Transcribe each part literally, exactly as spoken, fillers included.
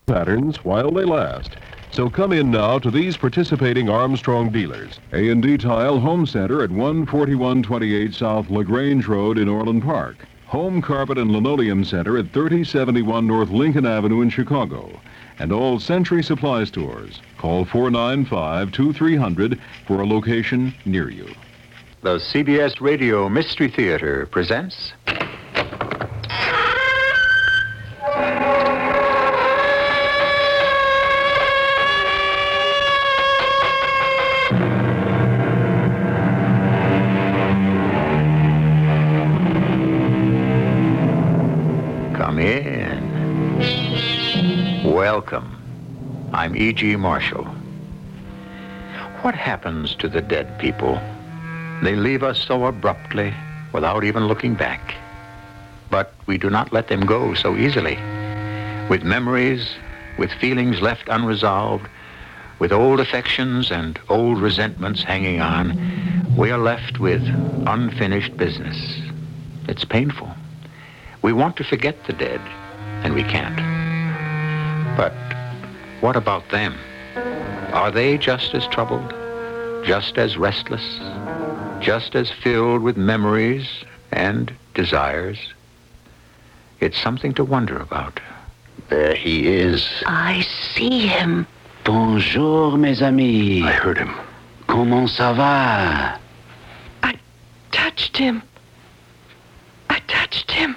patterns while they last. So come in now to these participating Armstrong dealers. A and D Tile Home Center at one forty-one twenty-eight South LaGrange Road in Orland Park. Home Carpet and Linoleum Center at thirty seventy-one North Lincoln Avenue in Chicago. And all Century Supply stores. Call four nine five, two three zero zero for a location near you. The C B S Radio Mystery Theater presents... Come in. Welcome. I'm E G. Marshall. What happens to the dead people? They leave us so abruptly, without even looking back. But we do not let them go so easily. With memories, with feelings left unresolved, with old affections and old resentments hanging on, we are left with unfinished business. It's painful. We want to forget the dead, and we can't. But what about them? Are they just as troubled, just as restless, just as filled with memories and desires? It's something to wonder about. There he is. I see him. Bonjour, mes amis. I heard him. Comment ça va? I touched him. I touched him.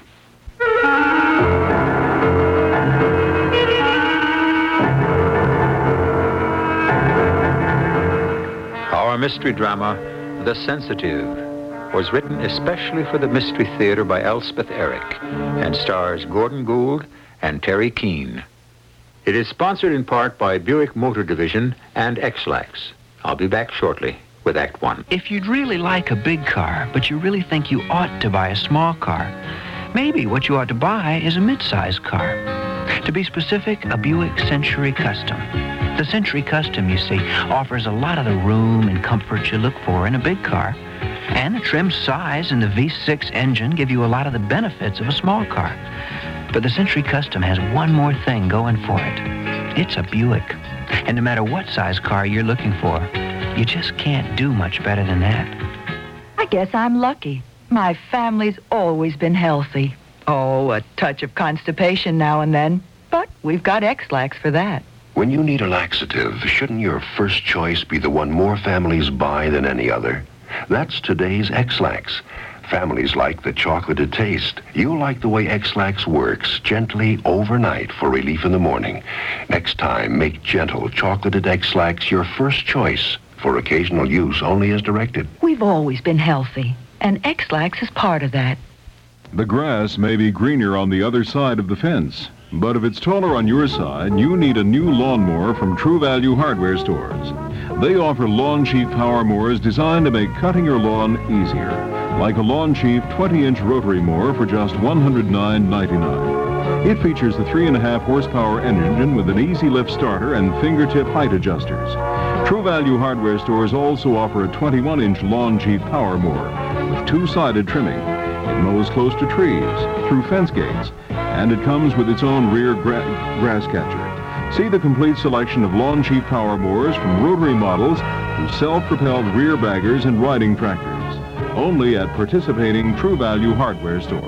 Our mystery drama, The Sensitive, was written especially for the Mystery Theater by Elspeth Eric and stars Gordon Gould and Terry Keane. It is sponsored in part by Buick Motor Division and X-Lax. I'll be back shortly with Act One. If you'd really like a big car, but you really think you ought to buy a small car, maybe what you ought to buy is a mid-size car. To be specific, a Buick Century Custom. The Century Custom, you see, offers a lot of the room and comfort you look for in a big car. And the trim size and the V six engine give you a lot of the benefits of a small car. But the Century Custom has one more thing going for it. It's a Buick. And no matter what size car you're looking for, you just can't do much better than that. I guess I'm lucky. My family's always been healthy. Oh, a touch of constipation now and then. But we've got X-Lax for that. When you need a laxative, shouldn't your first choice be the one more families buy than any other? That's today's X-Lax. Families like the chocolated taste. You'll like the way X-Lax works, gently overnight for relief in the morning. Next time, make gentle chocolated X-Lax your first choice for occasional use only as directed. We've always been healthy, and X-Lax is part of that. The grass may be greener on the other side of the fence, but if it's taller on your side, you need a new lawnmower from True Value Hardware stores. They offer Lawn Chief power mowers designed to make cutting your lawn easier, like a Lawn Chief twenty-inch rotary mower for just one hundred nine ninety-nine. It features the three and a half horsepower engine with an easy lift starter and fingertip height adjusters. True Value Hardware stores also offer a twenty-one inch Lawn Chief power mower with two-sided trimming. It mows close to trees, through fence gates, and it comes with its own rear gra- grass catcher. See the complete selection of Lawn Chief power mowers from rotary models to self-propelled rear baggers and riding tractors. Only at participating True Value Hardware stores.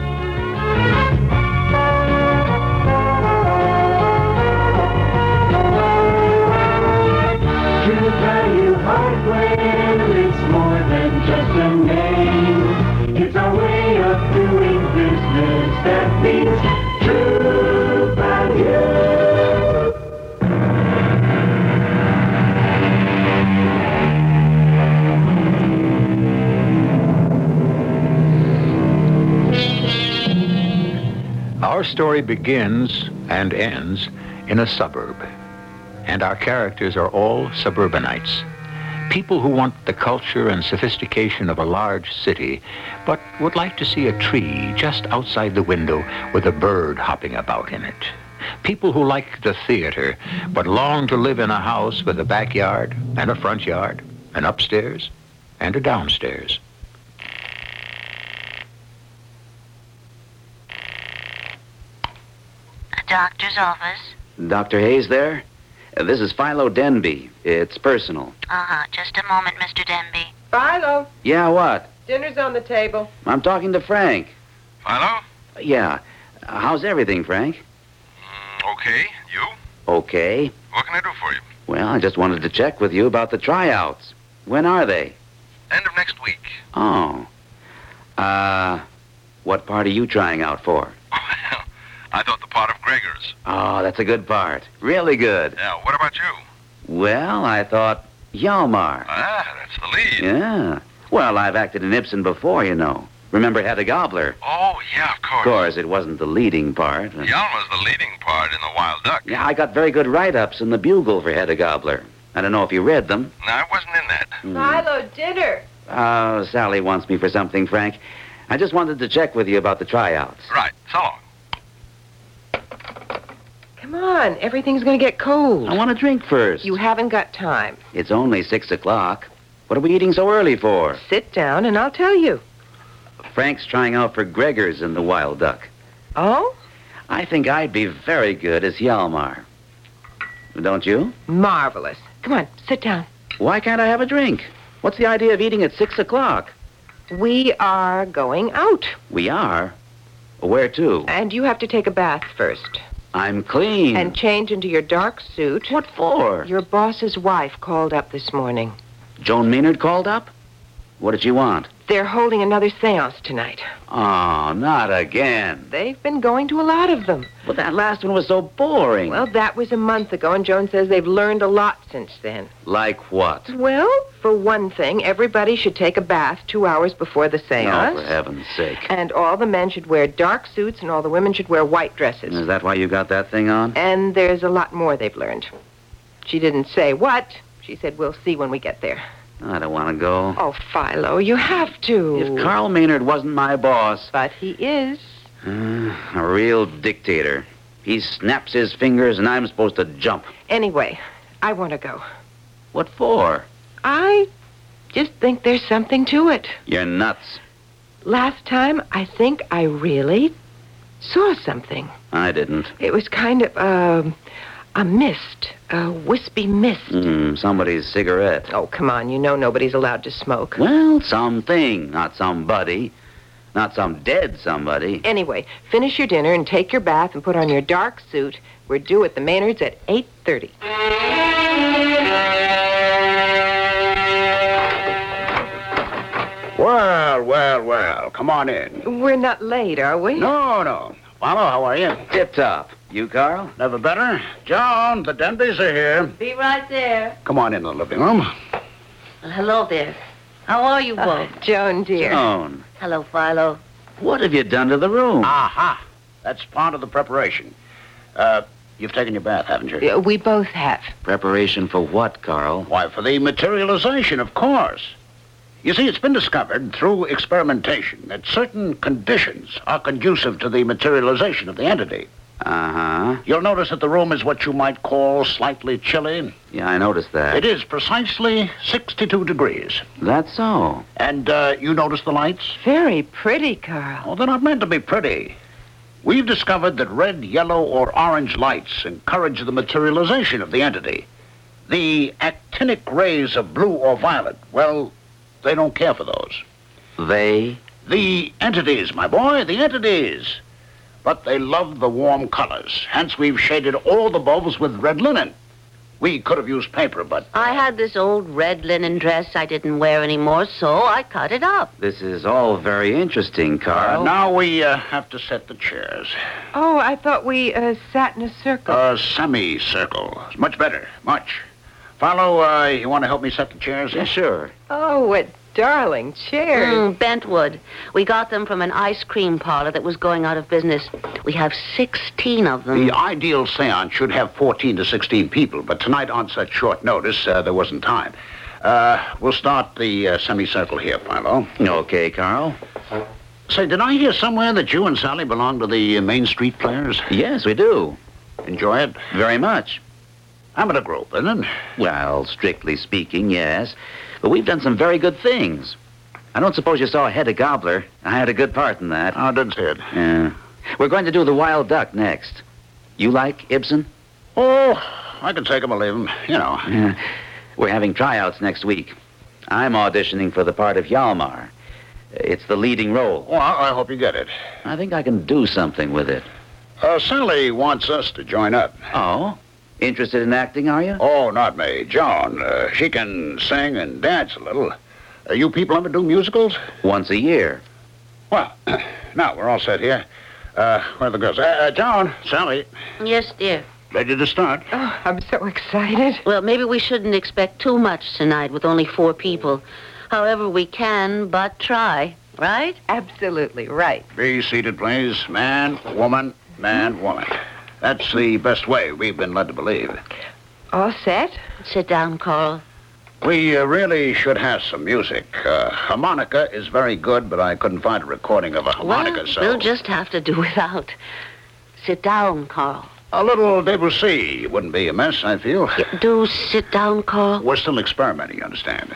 True Value Hardware, it's more than just a name. It's a way of doing business that means True Value. Our story begins and ends in a suburb, and our characters are all suburbanites. People who want the culture and sophistication of a large city, but would like to see a tree just outside the window with a bird hopping about in it. People who like the theater, but long to live in a house with a backyard and a front yard, an upstairs and a downstairs. A doctor's office? Doctor Hayes there? Uh, this is Philo Denby. It's personal. Uh-huh. Just a moment, Mister Denby. Philo, Yeah, what? dinner's on the table. I'm talking to Frank. Philo? Yeah. Uh, how's everything, Frank? Mm, okay. You? Okay. What can I do for you? Well, I just wanted to check with you about the tryouts. When are they? End of next week. Oh. Uh, what part are you trying out for? Well, I thought the part of Gregor's. Oh, that's a good part. Really good. Yeah, what about you? Well, I thought Hjalmar. Ah, that's the lead. Yeah. Well, I've acted in Ibsen before, you know. Remember Hedda Gabler? Oh, yeah, of course. Of course, it wasn't the leading part. Hjalmar's the leading part in The Wild Duck. Yeah, I got very good write-ups in the Bugle for Hedda Gabler. I don't know if you read them. No, I wasn't in that. Philo, dinner. Oh, Sally wants me for something, Frank. I just wanted to check with you about the tryouts. Right. So long. Come on, everything's going to get cold. I want a drink first. You haven't got time. It's only six o'clock. What are we eating so early for? Sit down and I'll tell you. Frank's trying out for Gregor's in The Wild Duck. Oh? I think I'd be very good as Hjalmar. Don't you? Marvelous. Come on, sit down. Why can't I have a drink? What's the idea of eating at six o'clock? We are going out. We are? Where to? And you have to take a bath first. I'm clean. And change into your dark suit. What for? Your boss's wife called up this morning. Joan Maynard called up? What did she want? They're holding another seance tonight. Oh, not again. They've been going to a lot of them. But that last one was so boring. Well, that was a month ago, and Joan says they've learned a lot since then. Like what? Well, for one thing, everybody should take a bath two hours before the seance. Oh, for heaven's sake. And all the men should wear dark suits, and all the women should wear white dresses. Is that why you got that thing on? And there's a lot more they've learned. She didn't say what. She said, we'll see when we get there. I don't want to go. Oh, Philo, you have to. If Carl Maynard wasn't my boss... But he is. Uh, a real dictator. He snaps his fingers and I'm supposed to jump. Anyway, I want to go. What for? I just think there's something to it. You're nuts. Last time, I think I really saw something. I didn't. It was kind of, um... a mist, a wispy mist. Mm, somebody's cigarette. Oh, come on, you know nobody's allowed to smoke. Well, something, not somebody. Not some dead somebody. Anyway, finish your dinner and take your bath and put on your dark suit. We're due at the Maynards at eight thirty. Well, well, well, come on in. We're not late, are we? No, no. Philo, how are you? Tip-top. You, Carl? Never better. John, the Denbys are here. Be right there. Come on in the living room. Well, hello there. How are you both? Uh, Joan, dear. Joan. Hello, Philo. What have you done to the room? Aha. That's part of the preparation. Uh, you've taken your bath, haven't you? Yeah, we both have. Preparation for what, Carl? Why, for the materialization, of course. You see, it's been discovered through experimentation that certain conditions are conducive to the materialization of the entity. Uh-huh. You'll notice that the room is what you might call slightly chilly. Yeah, I noticed that. It is precisely sixty-two degrees. That's so. And uh, you notice the lights? Very pretty, Carl. Oh, they're not meant to be pretty. We've discovered that red, yellow, or orange lights encourage the materialization of the entity. The actinic rays of blue or violet, well, they don't care for those. They? The entities, my boy, the entities. But they love the warm colors. Hence, we've shaded all the bulbs with red linen. We could have used paper, but... I had this old red linen dress I didn't wear anymore, so I cut it up. This is all very interesting, Carl. Uh, now we uh, have to set the chairs. Oh, I thought we uh, sat in a circle. A semicircle. Much better. Much. Philo, uh, you want to help me set the chairs? Yeah, sure. Oh, what darling chairs. Mm, Bentwood. We got them from an ice cream parlor that was going out of business. We have sixteen of them. The ideal seance should have fourteen to sixteen people, but tonight on such short notice, uh, there wasn't time. Uh, we'll start the uh, semicircle here, Philo. Okay, Carl. Say, did I hear somewhere that you and Sally belong to the uh, Main Street Players? Yes, we do. Enjoy it? Very much. Amateur group, isn't it? Well, strictly speaking, yes. But we've done some very good things. I don't suppose you saw Hedda Gabler. I had a good part in that. Oh, I didn't see it. Yeah. We're going to do The Wild Duck next. You like Ibsen? Oh, I can take him or leave him, you know. Yeah. We're having tryouts next week. I'm auditioning for the part of Hjalmar. It's the leading role. Well, I hope you get it. I think I can do something with it. Uh, Sally wants us to join up. Oh? Interested in acting, are you? Oh, not me. Joan. Uh, she can sing and dance a little. Uh, you people ever do musicals? Once a year. Well, now we're all set here. Uh, where are the girls? Uh, uh, Joan, Sally. Yes, dear. Ready to start? Oh, I'm so excited. Well, maybe we shouldn't expect too much tonight with only four people. However, we can but try, right? Absolutely right. Be seated, please. Man, woman, man, woman. That's the best way we've been led to believe. All set? Sit down, Carl. We uh, really should have some music. Uh, harmonica is very good, but I couldn't find a recording of a harmonica, well, so... we'll just have to do without. Sit down, Carl. A little Debussy wouldn't be amiss, I feel. Yeah, do sit down, Carl. We're still experimenting, you understand?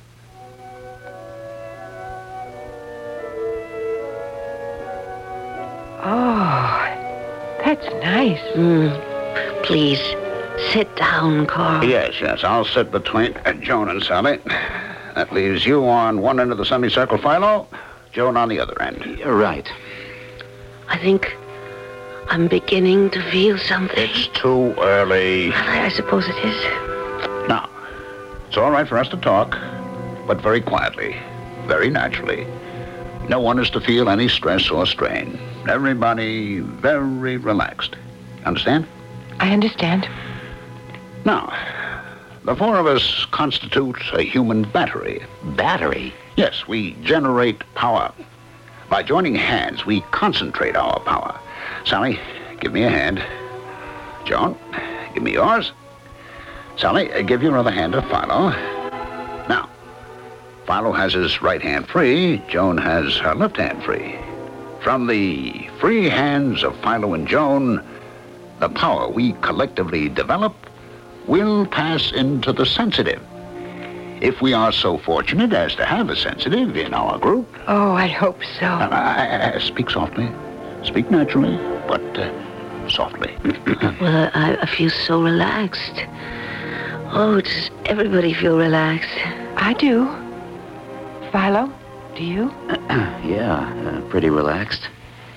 Oh, that's nice. Mm. Please, sit down, Carl. Yes, yes, I'll sit between uh, Joan and Sally. That leaves you on one end of the semicircle, Philo. Joan on the other end. You're right. I think I'm beginning to feel something. It's too early. I, I suppose it is. Now, it's all right for us to talk, but very quietly, very naturally. No one is to feel any stress or strain. Everybody very relaxed. Understand? I understand. Now, the four of us constitute a human battery. Battery? Yes, we generate power. By joining hands, we concentrate our power. Sally, give me a hand. Joan, give me yours. Sally, uh, give your other hand to Philo. Now, Philo has his right hand free. Joan has her left hand free. From the free hands of Philo and Joan, the power we collectively develop will pass into the sensitive. If we are so fortunate as to have a sensitive in our group. Oh, I hope so. Uh, uh, uh, speak softly. Speak naturally, but uh, softly. Well, I, I feel so relaxed. Oh, does everybody feel relaxed? I do. Philo, do you? Yeah, uh, pretty relaxed.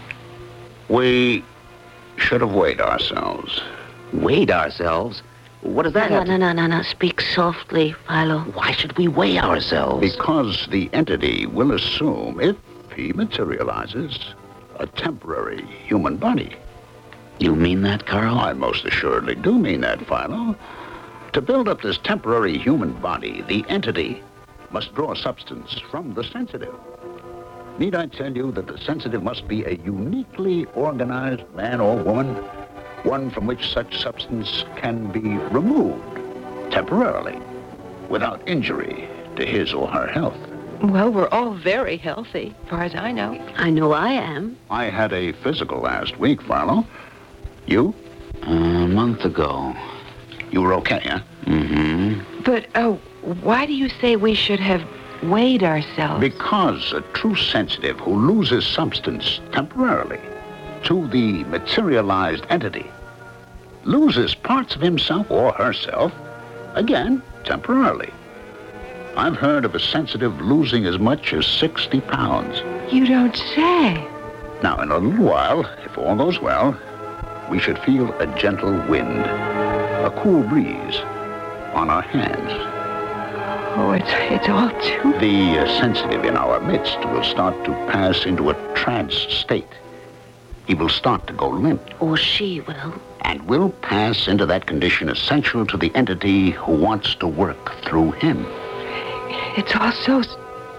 We should have weighed ourselves. Weighed ourselves? What does that no, have no, no, no, no. Speak softly, Philo. Why should we weigh ourselves? Because the entity will assume, if he materializes, a temporary human body. You mean that, Carl? I most assuredly do mean that, Philo. To build up this temporary human body, the entity must draw substance from the sensitive. Need I tell you that the sensitive must be a uniquely organized man or woman, one from which such substance can be removed temporarily without injury to his or her health? Well, we're all very healthy, as far as I know. I know I am. I had a physical last week, Philo. You? Uh, a month ago. You were okay, huh? Mm-hmm. But, oh, why do you say we should have weighed ourselves? Because a true sensitive who loses substance temporarily to the materialized entity loses parts of himself or herself, again, temporarily. I've heard of a sensitive losing as much as sixty pounds. You don't say. Now, in a little while, if all goes well, we should feel a gentle wind, a cool breeze on our hands. Oh, it's, it's all too... The uh, sensitive in our midst will start to pass into a trance state. He will start to go limp. Or she will. And will pass into that condition essential to the entity who wants to work through him. It's all so... s-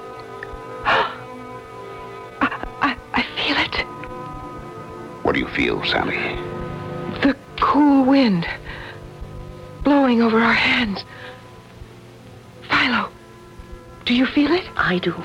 I, I, I feel it. What do you feel, Sally? The cool wind blowing over our hands. Philo, do you feel it? I do.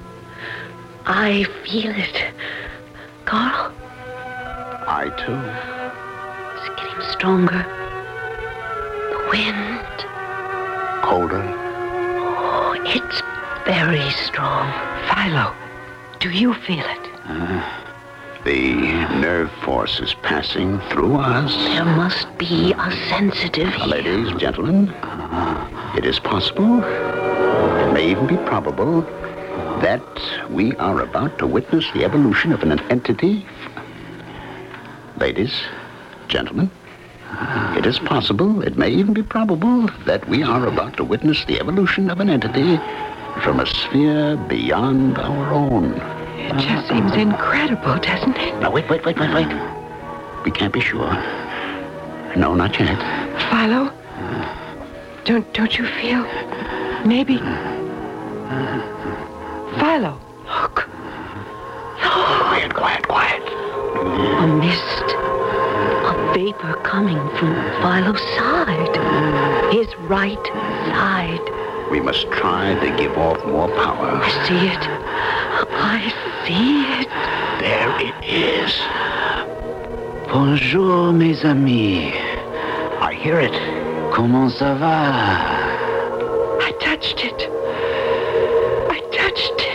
I feel it. Carl? I, too. It's getting stronger. The wind. Colder. Oh, it's very strong. Philo, do you feel it? Uh, The nerve force is passing through us. There must be a sensitive here. Ladies, gentlemen, it is possible, it may even be probable, that we are about to witness the evolution of an entity. Ladies, gentlemen, it is possible, it may even be probable, that we are about to witness the evolution of an entity from a sphere beyond our own. It just seems incredible, doesn't it? Now, wait, wait, wait, wait, wait. We can't be sure. No, not yet. Philo, don't don't you feel maybe? Philo, Look. Quiet, quiet, quiet. A mist. A vapor coming from Philo's side. His right side. We must try to give off more power. I see it. I see it. There it is. Bonjour, mes amis. I hear it. Comment ça va? I touched it. I touched it.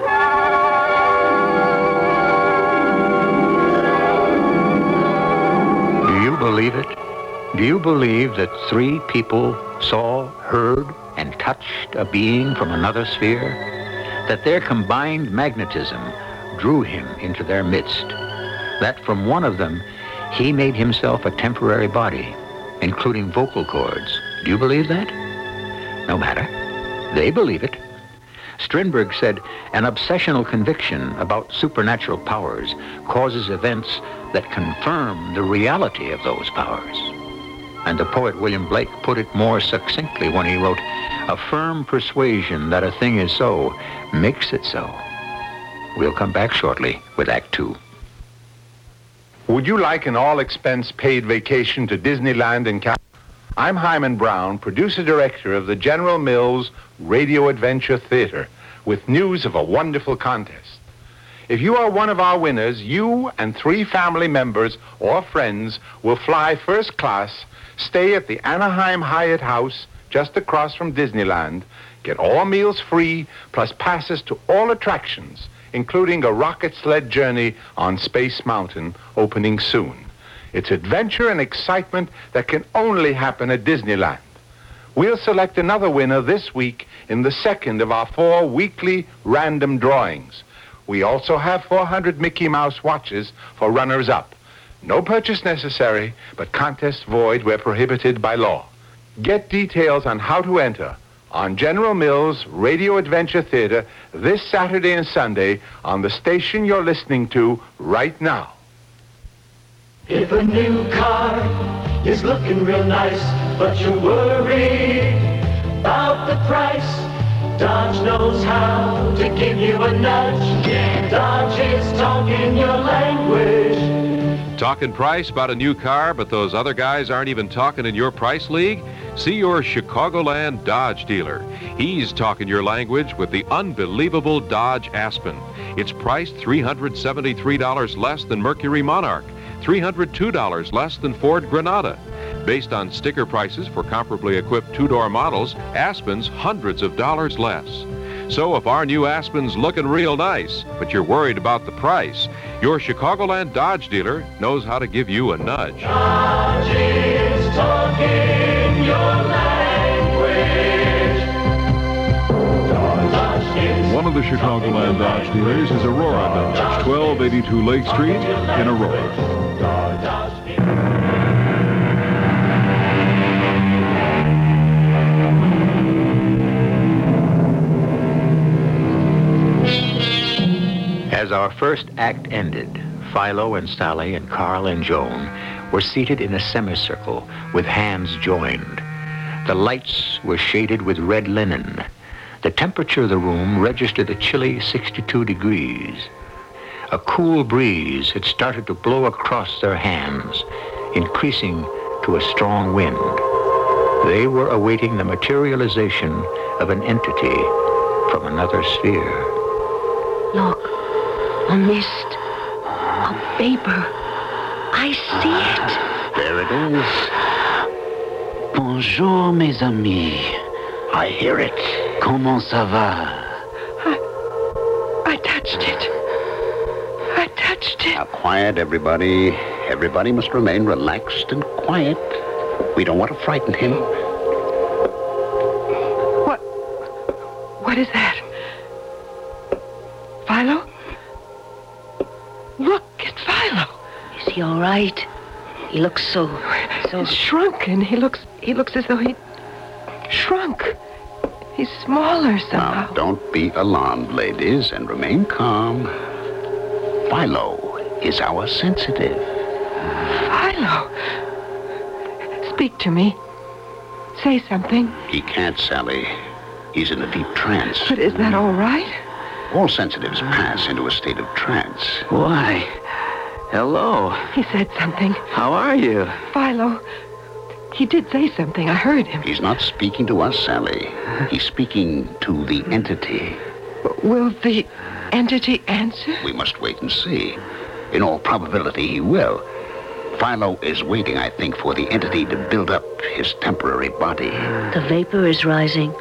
Do you believe it? Do you believe that three people saw, heard, and touched a being from another sphere? That their combined magnetism drew him into their midst? That from one of them, he made himself a temporary body, including vocal cords? Do you believe that? No matter. They believe it. Strindberg said, an obsessional conviction about supernatural powers causes events that confirm the reality of those powers. And the poet William Blake put it more succinctly when he wrote, a firm persuasion that a thing is so makes it so. We'll come back shortly with Act Two. Would you like an all-expense-paid vacation to Disneyland in California? I'm Hyman Brown, producer-director of the General Mills Radio Adventure Theater, with news of a wonderful contest. If you are one of our winners, you and three family members or friends will fly first class, stay at the Anaheim Hyatt House just across from Disneyland, get all meals free, plus passes to all attractions, including a rocket sled journey on Space Mountain, opening soon. It's adventure and excitement that can only happen at Disneyland. We'll select another winner this week in the second of our four weekly random drawings. We also have four hundred Mickey Mouse watches for runners-up. No purchase necessary, but contest void where prohibited by law. Get details on how to enter on General Mills Radio Adventure Theater this Saturday and Sunday on the station you're listening to right now. If a new car is looking real nice, but you're worried about the price, Dodge knows how to give you a nudge. Yeah. Dodge is talking your language. Talking price about a new car, but those other guys aren't even talking in your price league? See your Chicagoland Dodge dealer. He's talking your language with the unbelievable Dodge Aspen. It's priced three hundred seventy-three dollars less than Mercury Monarch, three hundred two dollars less than Ford Granada. Based on sticker prices for comparably equipped two-door models, Aspen's hundreds of dollars less. So if our new Aspen's looking real nice, but you're worried about the price, your Chicagoland Dodge dealer knows how to give you a nudge. Dodge is talking your language. Dodge is One of the Chicagoland Dodge dealers is Aurora Dodge, twelve eighty-two Lake Street in Aurora. Dodge. As our first act ended, Philo and Sally and Carl and Joan were seated in a semicircle with hands joined. The lights were shaded with red linen. The temperature of the room registered a chilly sixty-two degrees. A cool breeze had started to blow across their hands, increasing to a strong wind. They were awaiting the materialization of an entity from another sphere. Look, a mist, a vapor. I see it. There it is. Bonjour, mes amis. I hear it. Comment ça va? I, I touched it. I touched touched it. Now, quiet, everybody. Everybody must remain relaxed and quiet. We don't want to frighten him. What? What is that? Philo? Look, it's Philo. Is he all right? He looks so... so... He's shrunken. He looks... He looks as though he... shrunk. He's smaller somehow. Now, don't be alarmed, ladies, and remain calm. Philo is our sensitive. Philo? Speak to me. Say something. He can't, Sally. He's in a deep trance. But is that all right? All sensitives pass into a state of trance. Why? Hello. He said something. How are you? Philo. He did say something. I heard him. He's not speaking to us, Sally. He's speaking to the entity. Will the entity answer? We must wait and see. In all probability, he will. Philo is waiting, I think, for the entity to build up his temporary body. The vapor is rising.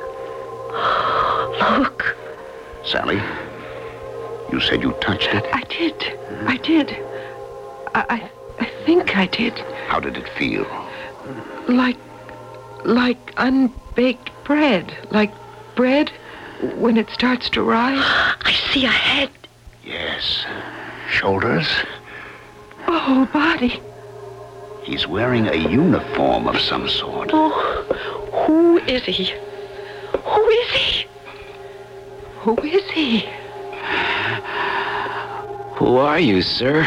Look. Sally, you said you touched it? I did. I did. I, I, I think I did. How did it feel? Like, like unbaked bread. Like bread when it starts to rise. I see a head. Yes. Shoulders? A whole body. He's wearing a uniform of some sort. Oh, who is he? Who is he? Who is he? Who are you, sir?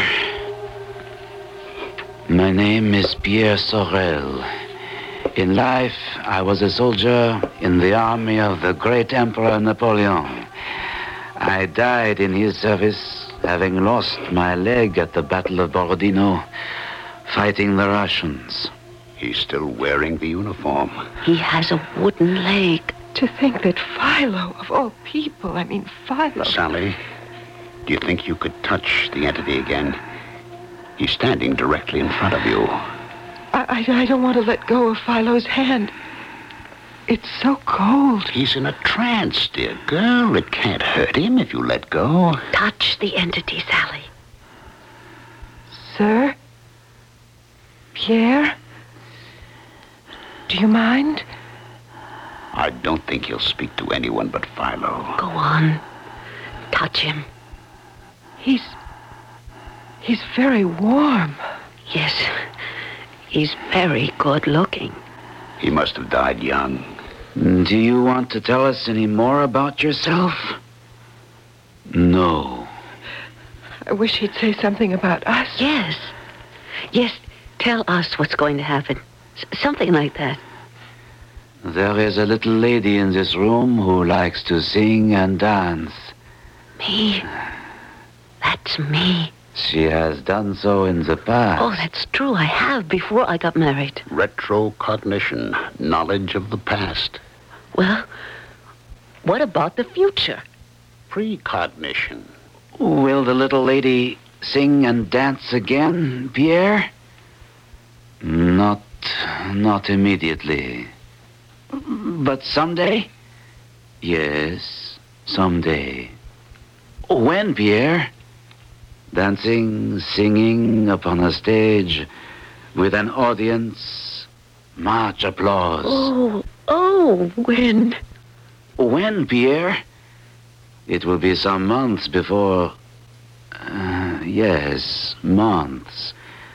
My name is Pierre Sorel. In life, I was a soldier in the army of the great Emperor Napoleon. I died in his service, having lost my leg at the Battle of Borodino, fighting the Russians. He's still wearing the uniform. He has a wooden leg. To think that Philo, of all people, I mean Philo... Sally, do you think you could touch the entity again? He's standing directly in front of you. I, I, I don't want to let go of Philo's hand. It's so cold. He's in a trance, dear girl. It can't hurt him if you let go. Touch the entity, Sally. Sir? Pierre? Do you mind? I don't think he'll speak to anyone but Philo. Go on. Touch him. He's... He's very warm. Yes. He's very good looking. He must have died young. Do you want to tell us any more about yourself? No. I wish he'd say something about us. Yes. Yes, tell us what's going to happen. S- something like that. There is a little lady in this room who likes to sing and dance. Me? That's me. She has done so in the past. Oh, that's true. I have before I got married. Retrocognition, knowledge of the past. Well, what about the future? Precognition. Will the little lady sing and dance again, Pierre? Not, not immediately. But someday? Yes, someday. When, Pierre? Dancing, singing upon a stage with an audience, much applause. Oh, oh, when? When, Pierre? It will be some months before... Uh, yes, months.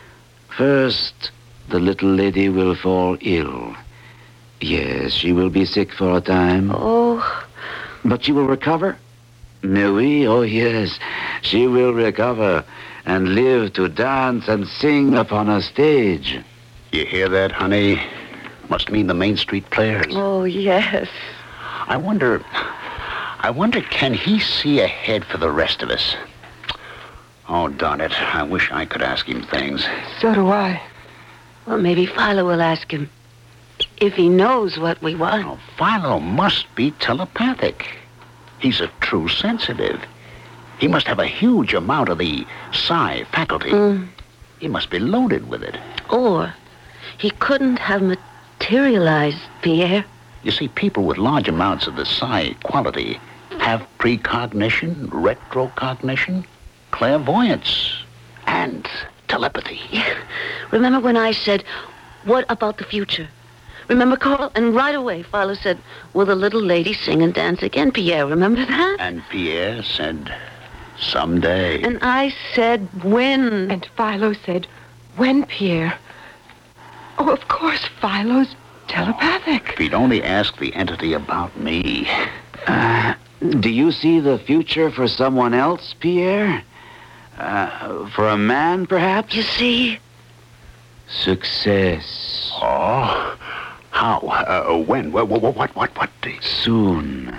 First, the little lady will fall ill. Yes, she will be sick for a time. Oh. But she will recover? Mais oui, oh yes. She will recover and live to dance and sing upon a stage. You hear that, honey? Must mean the Main Street Players. Oh, yes. I wonder... I wonder, can he see ahead for the rest of us? Oh, darn it. I wish I could ask him things. So do I. Well, maybe Philo will ask him. If he knows what we want. Oh, Philo must be telepathic. He's a true sensitive. He must have a huge amount of the psi faculty. Mm. He must be loaded with it. Or he couldn't have materialized, Pierre. You see, people with large amounts of the psi quality have precognition, retrocognition, clairvoyance, and telepathy. Yeah. Remember when I said, what about the future? Remember, Carl? And right away, Philo said, will the little lady sing and dance again, Pierre? Remember that? And Pierre said, someday. And I said, when? And Philo said, when, Pierre? Oh, of course, Philo's telepathic. If he'd only asked the entity about me. Uh, do you see the future for someone else, Pierre? Uh, for a man, perhaps? You see? Success. Oh, how? Uh, when? What, what, what, what, what? Soon.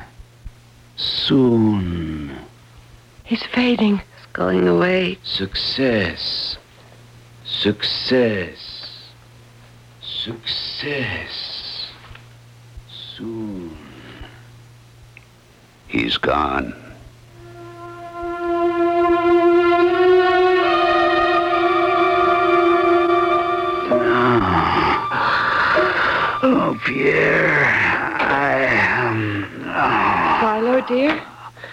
Soon. He's fading. It's going away. Success. Success. Success. Soon. He's gone. Oh, Pierre, I, um, oh. Philo, dear?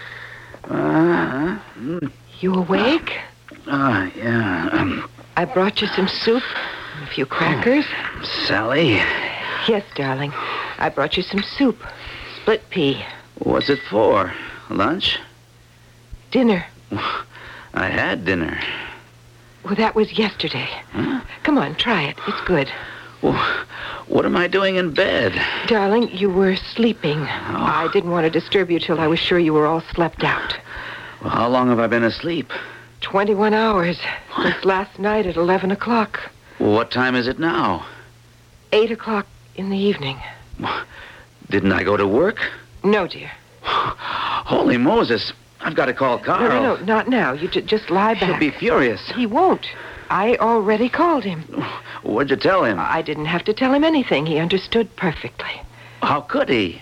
Uh, You awake? Ah, uh, yeah. Um, I brought you some soup and a few crackers. Oh, Sally? Yes, darling. I brought you some soup. Split pea. What's it for? Lunch? Dinner. I had dinner. Well, that was yesterday. Huh? Come on, try it. It's good. Well, what am I doing in bed? Darling, you were sleeping. Oh. I didn't want to disturb you till I was sure you were all slept out. Well, how long have I been asleep? Twenty-one hours. Since last night at eleven o'clock. Well, what time is it now? Eight o'clock in the evening. Didn't I go to work? No, dear. Holy Moses. I've got to call Carl. No, no, no, not now. You j- just lie back. He'll be furious. He won't. I already called him. What'd you tell him? I didn't have to tell him anything. He understood perfectly. How could he?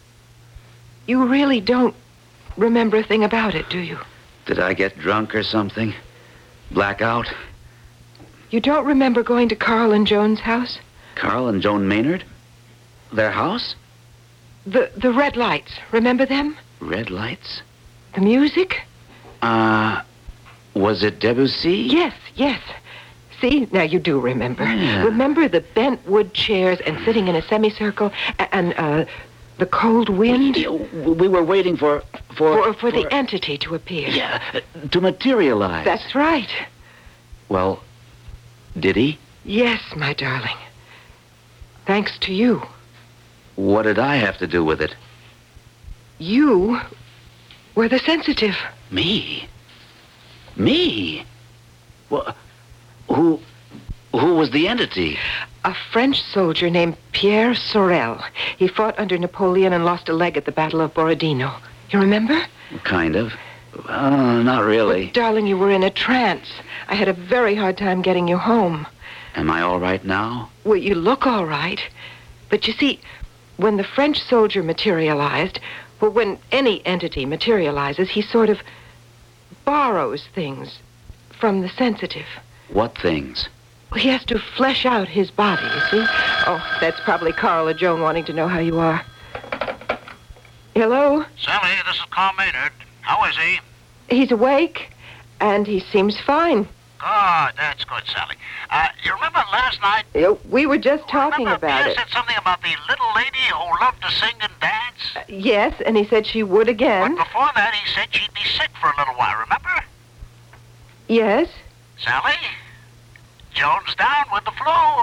You really don't remember a thing about it, do you? Did I get drunk or something? Blackout? You don't remember going to Carl and Joan's house? Carl and Joan Maynard? Their house? The the red lights. Remember them? Red lights? The music? Uh, was it Debussy? Yes, yes. See, now you do remember. Yeah. Remember the bent wood chairs and sitting in a semicircle and, uh, the cold wind? We, we were waiting for... For, for, for the entity to appear. Yeah, to materialize. That's right. Well, did he? Yes, my darling. Thanks to you. What did I have to do with it? You were the sensitive. Me? Me? Well, who... Who was the entity? A French soldier named Pierre Sorel. He fought under Napoleon and lost a leg at the Battle of Borodino. You remember? Kind of. Uh, not really. Well, darling, you were in a trance. I had a very hard time getting you home. Am I all right now? Well, you look all right. But you see, when the French soldier materialized, well, when any entity materializes, he sort of borrows things from the sensitive. What things? He has to flesh out his body, you see? Oh, that's probably Carl or Joan wanting to know how you are. Hello? Sally, this is Carl Maynard. How is he? He's awake, and he seems fine. Good, that's good, Sally. Uh, you remember last night? Uh, we were just talking remember about Pierre it. said something about the little lady who loved to sing and dance? Uh, yes, and he said she would again. But before that, he said she'd be sick for a little while, remember? Yes? Sally? Joan's down with the flu.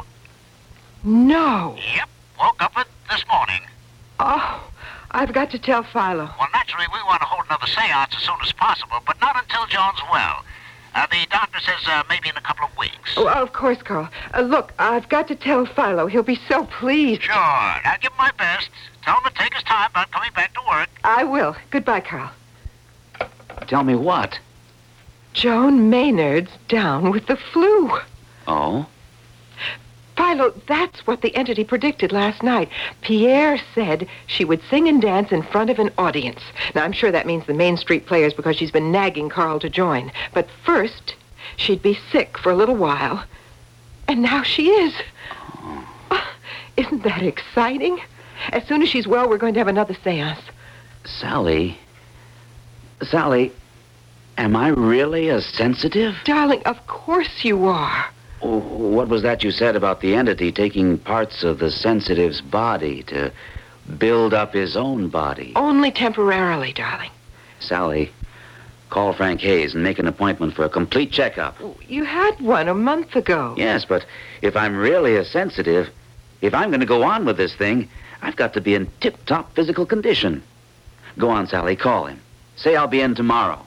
No. Yep, woke up with this morning. Oh, I've got to tell Philo. Well, naturally, we want to hold another seance as soon as possible, but not until Joan's well. Uh, the doctor says uh, maybe in a couple of weeks. Oh, of course, Carl. Uh, look, I've got to tell Philo. He'll be so pleased. Sure. I'll give him my best. Tell him to take his time about coming back to work. I will. Goodbye, Carl. Tell me what? Joan Maynard's down with the flu. Oh? Philo, that's what the entity predicted last night. Pierre said she would sing and dance in front of an audience. Now, I'm sure that means the Main Street Players because she's been nagging Carl to join. But first, she'd be sick for a little while. And now she is. Oh. Oh, isn't that exciting? As soon as she's well, we're going to have another seance. Sally? Sally, Am I really a sensitive? Darling, of course you are. Oh, what was that you said about the entity taking parts of the sensitive's body to build up his own body? Only temporarily, darling. Sally, call Frank Hayes and make an appointment for a complete checkup. You had one a month ago. Yes, but if I'm really a sensitive, if I'm going to go on with this thing, I've got to be in tip-top physical condition. Go on, Sally, call him. Say I'll be in tomorrow.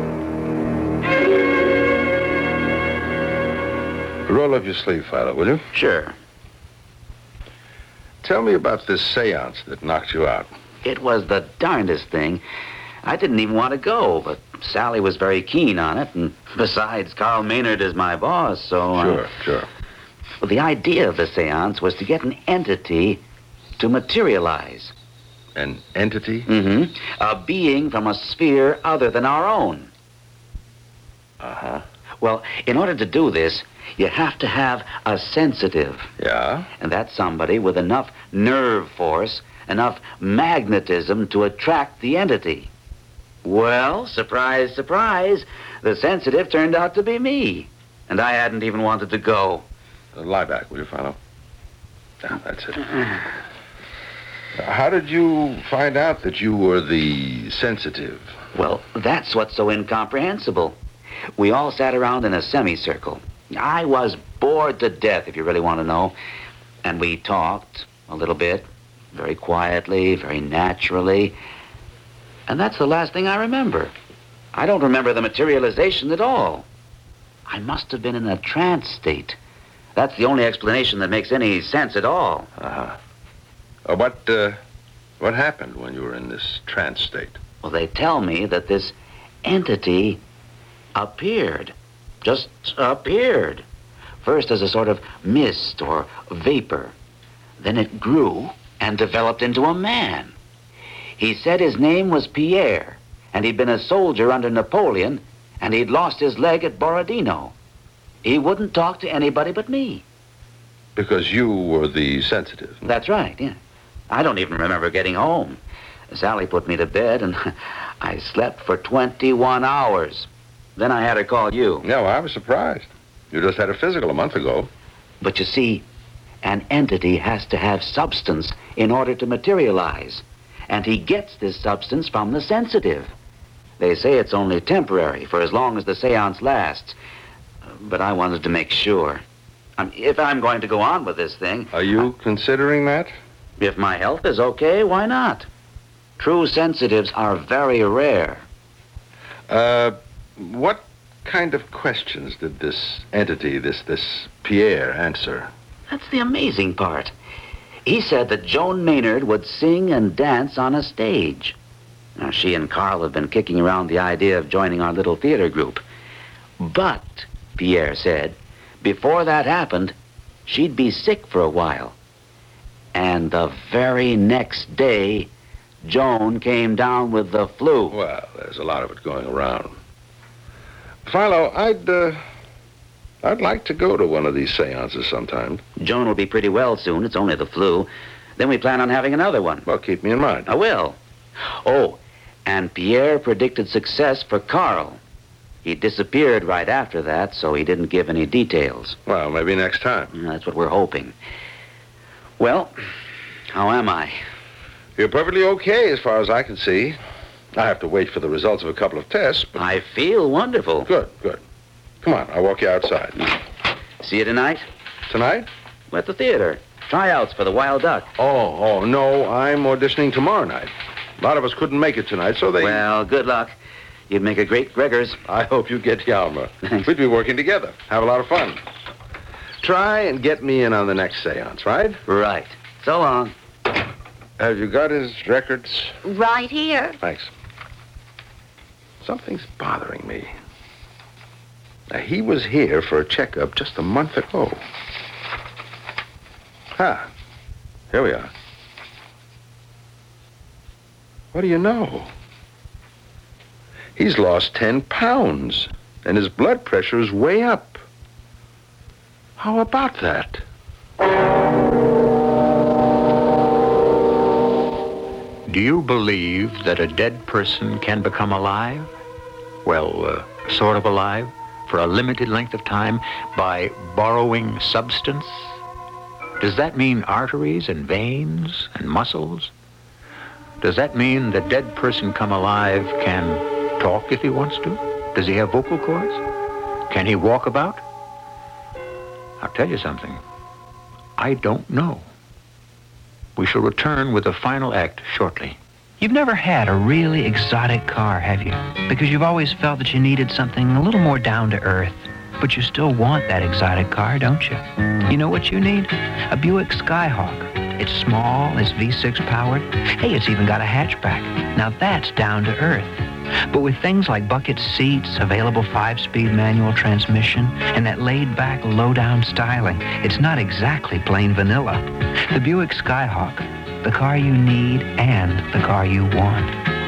Roll up your sleeve, Philo, will you? Sure. Tell me about this seance that knocked you out. It was the darndest thing. I didn't even want to go, but Sally was very keen on it, and besides, Carl Maynard is my boss, so... Sure, uh, sure. Well, the idea of the seance was to get an entity to materialize. An entity? Mm-hmm. A being from a sphere other than our own. Uh-huh. Well, in order to do this, you have to have a sensitive. Yeah? And that's somebody with enough nerve force, enough magnetism to attract the entity. Well, surprise, surprise, the sensitive turned out to be me. And I hadn't even wanted to go. Uh, lie back, will you, Philo? Yeah, that's it. How did you find out that you were the sensitive? Well, that's what's so incomprehensible. We all sat around in a semicircle. I was bored to death, if you really want to know. And we talked a little bit, very quietly, very naturally. And that's the last thing I remember. I don't remember the materialization at all. I must have been in a trance state. That's the only explanation that makes any sense at all. Uh-huh. Uh, what, uh, what happened when you were in this trance state? Well, they tell me that this entity appeared. Just appeared. First as a sort of mist or vapor. Then it grew and developed into a man. He said his name was Pierre, and he'd been a soldier under Napoleon, and he'd lost his leg at Borodino. He wouldn't talk to anybody but me. Because you were the sensitive. That's right, yeah. I don't even remember getting home. Sally put me to bed, and I slept for twenty-one hours. Then I had her call you. No, I was surprised. You just had a physical a month ago. But you see, an entity has to have substance in order to materialize. And he gets this substance from the sensitive. They say it's only temporary, for as long as the seance lasts. But I wanted to make sure. Um, if I'm going to go on with this thing... Are you I, considering that? If my health is okay, why not? True sensitives are very rare. Uh, what kind of questions did this entity, this, this Pierre, answer? That's the amazing part. He said that Joan Maynard would sing and dance on a stage. Now, she and Carl have been kicking around the idea of joining our little theater group. But, Pierre said, before that happened, she'd be sick for a while. And the very next day, Joan came down with the flu. Well, there's a lot of it going around. Philo, I'd, uh, I'd like to go to one of these seances sometime. Joan will be pretty well soon. It's only the flu. Then we plan on having another one. Well, keep me in mind. I will. Oh, and Pierre predicted success for Carl. He disappeared right after that, so he didn't give any details. Well, maybe next time. That's what we're hoping. Well, how am I? You're perfectly okay as far as I can see. I have to wait for the results of a couple of tests, but... I feel wonderful. Good, good. Come on, I'll walk you outside. See you tonight? Tonight? At the theater. Tryouts for the Wild Duck. Oh, oh, no, I'm auditioning tomorrow night. A lot of us couldn't make it tonight, so they... Well, good luck. You'd make a great Gregors. I hope you get Hjalmar. We'd be working together. Have a lot of fun. Try and get me in on the next seance, right? Right. So long. Have you got his records? Right here. Thanks. Something's bothering me. Now, he was here for a checkup just a month ago. Ah, here we are. What do you know? He's lost ten pounds, and his blood pressure is way up. How about that? Do you believe that a dead person can become alive? Well, uh, sort of alive for a limited length of time by borrowing substance? Does that mean arteries and veins and muscles? Does that mean the dead person come alive can talk if he wants to? Does he have vocal cords? Can he walk about? I'll tell you something. I don't know. We shall return with the final act shortly. You've never had a really exotic car, have you? Because you've always felt that you needed something a little more down to earth. But you still want that exotic car, don't you? You know what you need? A Buick Skyhawk. It's small, it's V six powered. Hey, it's even got a hatchback. Now that's down to earth. But with things like bucket seats, available five-speed manual transmission, and that laid-back, low-down styling, it's not exactly plain vanilla. The Buick Skyhawk, the car you need and the car you want.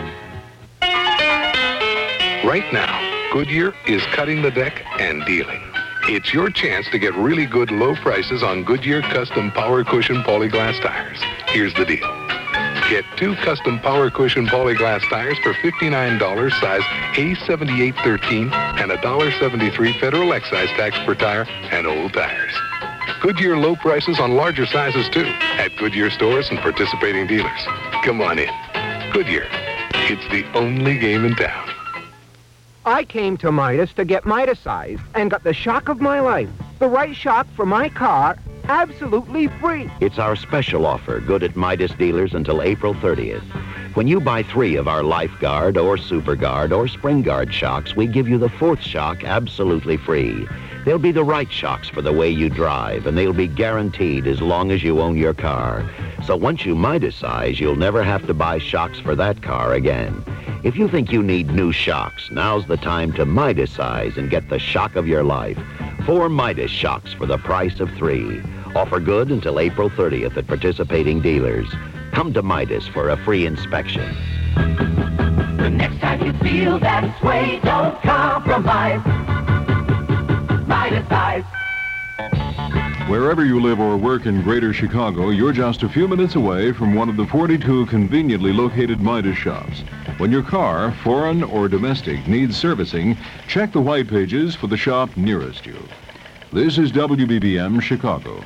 Right now, Goodyear is cutting the deck and dealing. It's your chance to get really good low prices on Goodyear custom Power Cushion Polyglass tires. Here's the deal. Get two custom Power Cushion Polyglass tires for fifty-nine dollars size A seventy-eight thirteen and one dollar seventy-three federal excise tax per tire and old tires. Goodyear low prices on larger sizes, too, at Goodyear stores and participating dealers. Come on in. Goodyear. It's the only game in town. I came to Midas to get Midasized and got the shock of my life. The right shock for my car, absolutely free. It's our special offer, good at Midas dealers until April thirtieth. When you buy three of our LifeGuard or SuperGuard or SpringGuard shocks, we give you the fourth shock absolutely free. They'll be the right shocks for the way you drive, and they'll be guaranteed as long as you own your car. So once you Midasize, you'll never have to buy shocks for that car again. If you think you need new shocks, now's the time to Midasize and get the shock of your life. Four Midas shocks for the price of three. Offer good until April thirtieth at participating dealers. Come to Midas for a free inspection. The next time you feel that sway, don't compromise. Midasize. Wherever you live or work in Greater Chicago, you're just a few minutes away from one of the forty-two conveniently located Midas shops. When your car, foreign or domestic, needs servicing, check the white pages for the shop nearest you. This is W B B M Chicago.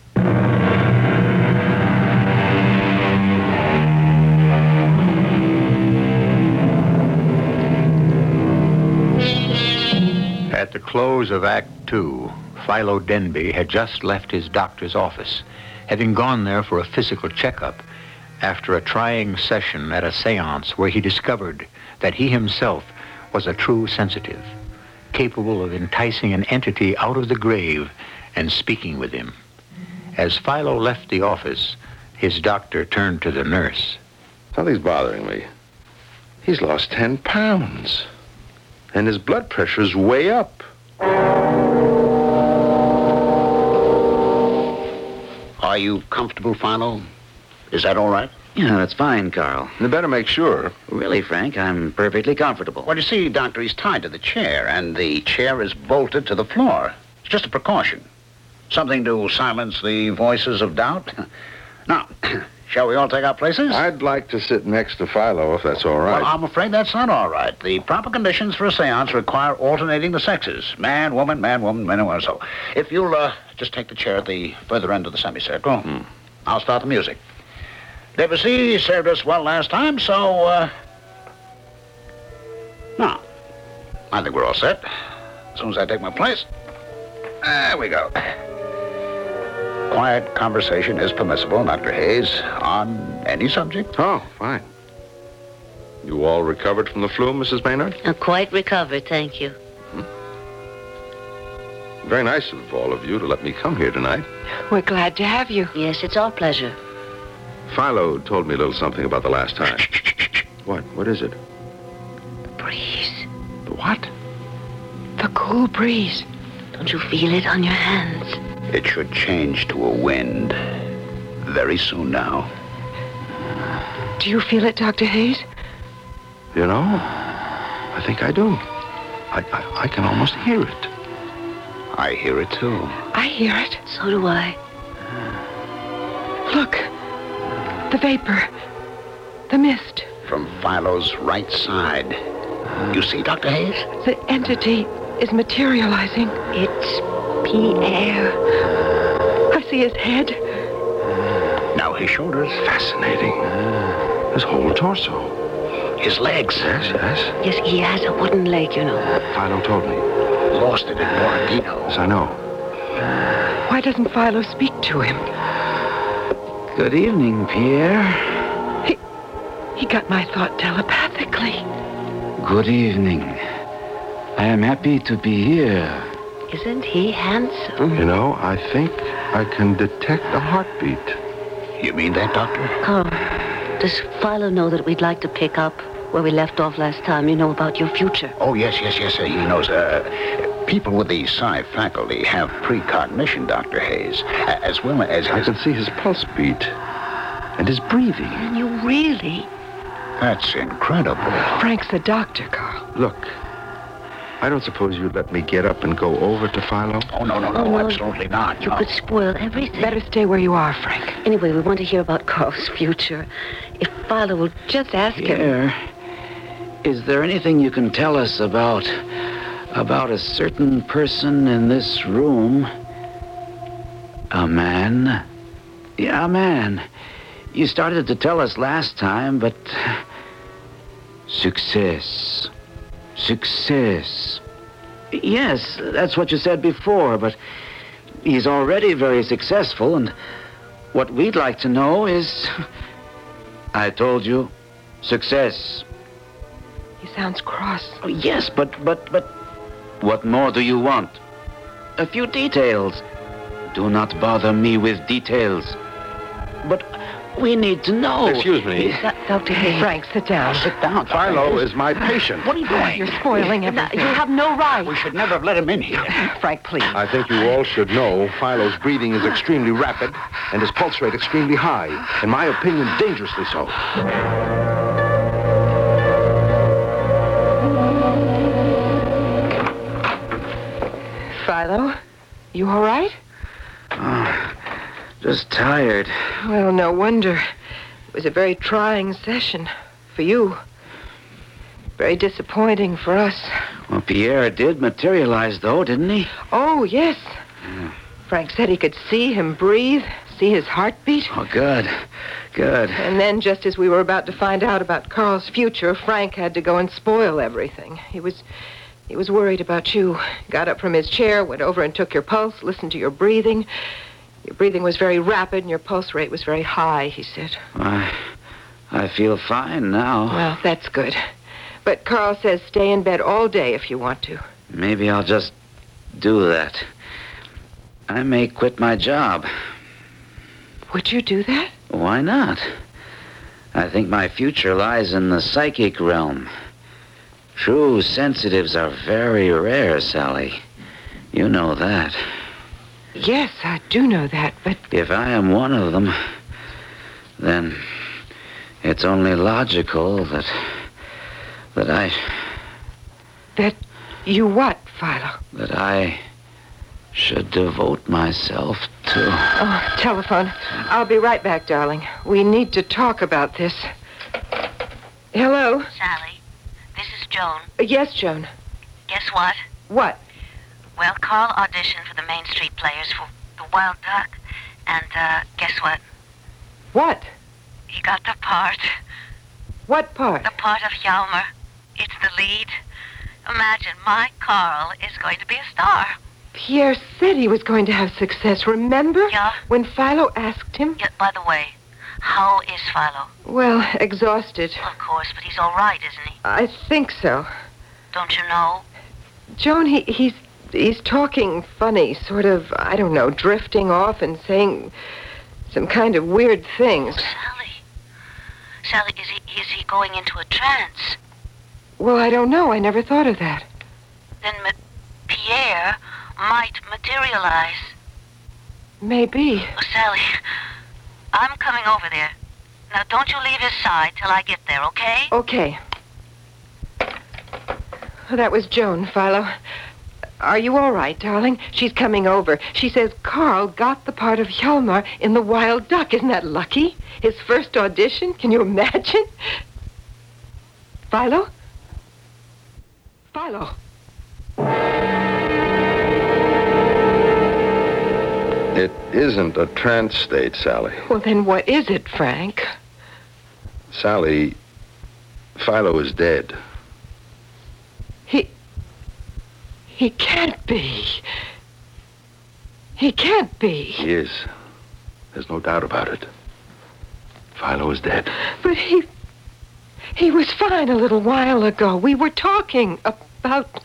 At the close of Act Two, Philo Denby had just left his doctor's office, having gone there for a physical checkup after a trying session at a seance where he discovered that he himself was a true sensitive, capable of enticing an entity out of the grave and speaking with him. As Philo left the office, his doctor turned to the nurse. Something's bothering me. He's lost ten pounds. And his blood pressure's way up. Are you comfortable, Philo? Is that all right? Yeah, that's fine, Carl. You better make sure. Really, Frank, I'm perfectly comfortable. Well, you see, Doctor, he's tied to the chair, and the chair is bolted to the floor. It's just a precaution. Something to silence the voices of doubt. Now, shall we all take our places? I'd like to sit next to Philo, if that's all right. Well, I'm afraid that's not all right. The proper conditions for a seance require alternating the sexes. Man, woman, man, woman, man, woman. So, if you'll uh, just take the chair at the further end of the semicircle, hmm. I'll start the music. Debussy served us well last time, so, uh... now, I think we're all set. As soon as I take my place, there we go. Quiet conversation is permissible, Doctor Hayes, on any subject. Oh, fine. You all recovered from the flu, Missus Maynard? I'm quite recovered, thank you. Hmm. Very nice of all of you to let me come here tonight. We're glad to have you. Yes, it's our pleasure. Philo told me a little something about the last time. What? What is it? The breeze. The what? The cool breeze. Don't you feel it on your hands? It should change to a wind very soon now. Do you feel it, Doctor Hayes? You know, I think I do. I, I, I can almost hear it. I hear it, too. I hear it. So do I. Look. The vapor. The mist. From Philo's right side. You see, Doctor Hayes? The entity is materializing. It's Pierre. I see his head. Now his shoulders. Fascinating. His whole torso. His legs. Yes, yes. Yes, he has a wooden leg, you know. Philo told me. Lost it in Borodino. Yes, I know. Why doesn't Philo speak to him? Good evening, Pierre. He, he got my thought telepathically. Good evening. I am happy to be here. Isn't he handsome? You know, I think I can detect a heartbeat. You mean that, Doctor? Carl, does Philo know that we'd like to pick up where we left off last time? You know, about your future. Oh, yes, yes, yes. Uh, he knows. Uh, people with the psi faculty have precognition, Doctor Hayes, uh, as well as... I his... can see his pulse beat and his breathing. And you really... That's incredible. Frank's the doctor, Carl. Look, I don't suppose you'd let me get up and go over to Philo? Oh, no, no, no, Oh, no. absolutely not. You no. could spoil everything. Better stay where you are, Frank. Anyway, we want to hear about Carl's future. If Philo will just ask him... Pierre, is there anything you can tell us about... about a certain person in this room? A man? Yeah, a man. You started to tell us last time, but... Success. Success. Yes, that's what you said before, but he's already very successful, and what we'd like to know is... I told you, success. He sounds cross. Oh, yes, but, but, but... What more do you want? A few details. Do not bother me with details. But we need to know. Excuse me. Doctor Hayes. Frank, sit down. Sit down, Doctor Philo Hayes. is my patient. What are you doing? You're spoiling everything. You have no right. We should never have let him in here. Frank, please. I think you all should know Philo's breathing is extremely rapid and his pulse rate extremely high. In my opinion, dangerously so. Philo, you all right? Oh, just tired. Well, no wonder. It was a very trying session for you. Very disappointing for us. Well, Pierre did materialize, though, didn't he? Oh, yes. Frank said he could see him breathe, see his heartbeat. Oh, good. Good. And then, just as we were about to find out about Carl's future, Frank had to go and spoil everything. He was... He was worried about you. Got up from his chair, went over and took your pulse, listened to your breathing. Your breathing was very rapid and your pulse rate was very high, he said. I... I feel fine now. Well, that's good. But Carl says stay in bed all day if you want to. Maybe I'll just do that. I may quit my job. Would you do that? Why not? I think my future lies in the psychic realm. True sensitives are very rare, Sally. You know that. Yes, I do know that, but... If I am one of them, then it's only logical that... that I... That you what, Philo? that I should devote myself to... Oh, telephone. I'll be right back, darling. We need to talk about this. Hello? Sally, this is Joan. Uh, yes, Joan. Guess what? What? Well, Carl auditioned for the Main Street Players for the Wild Duck, and, uh, guess what? What? He got the part. What part? The part of Hjalmar. It's the lead. Imagine, my Carl is going to be a star. Pierre said he was going to have success, remember? Yeah. When Philo asked him? Yeah, by the way, how is Philo? Well, exhausted. Of course, but he's all right, isn't he? I think so. Don't you know? Joan, he, he's he's talking funny, sort of, I don't know, drifting off and saying some kind of weird things. Oh, Sally. Sally, is he, is he going into a trance? Well, I don't know. I never thought of that. Then Ma- Pierre might materialize. Maybe. Oh, Sally, I'm coming over there. Now, don't you leave his side till I get there, okay? Okay. Well, that was Joan, Philo. Are you all right, darling? She's coming over. She says Carl got the part of Hjalmar in The Wild Duck. Isn't that lucky? His first audition? Can you imagine? Philo? Philo. It isn't a trance state, Sally. Well, then what is it, Frank? Sally, Philo is dead. He... He can't be. He can't be. He is. There's no doubt about it. Philo is dead. But he... He was fine a little while ago. We were talking about...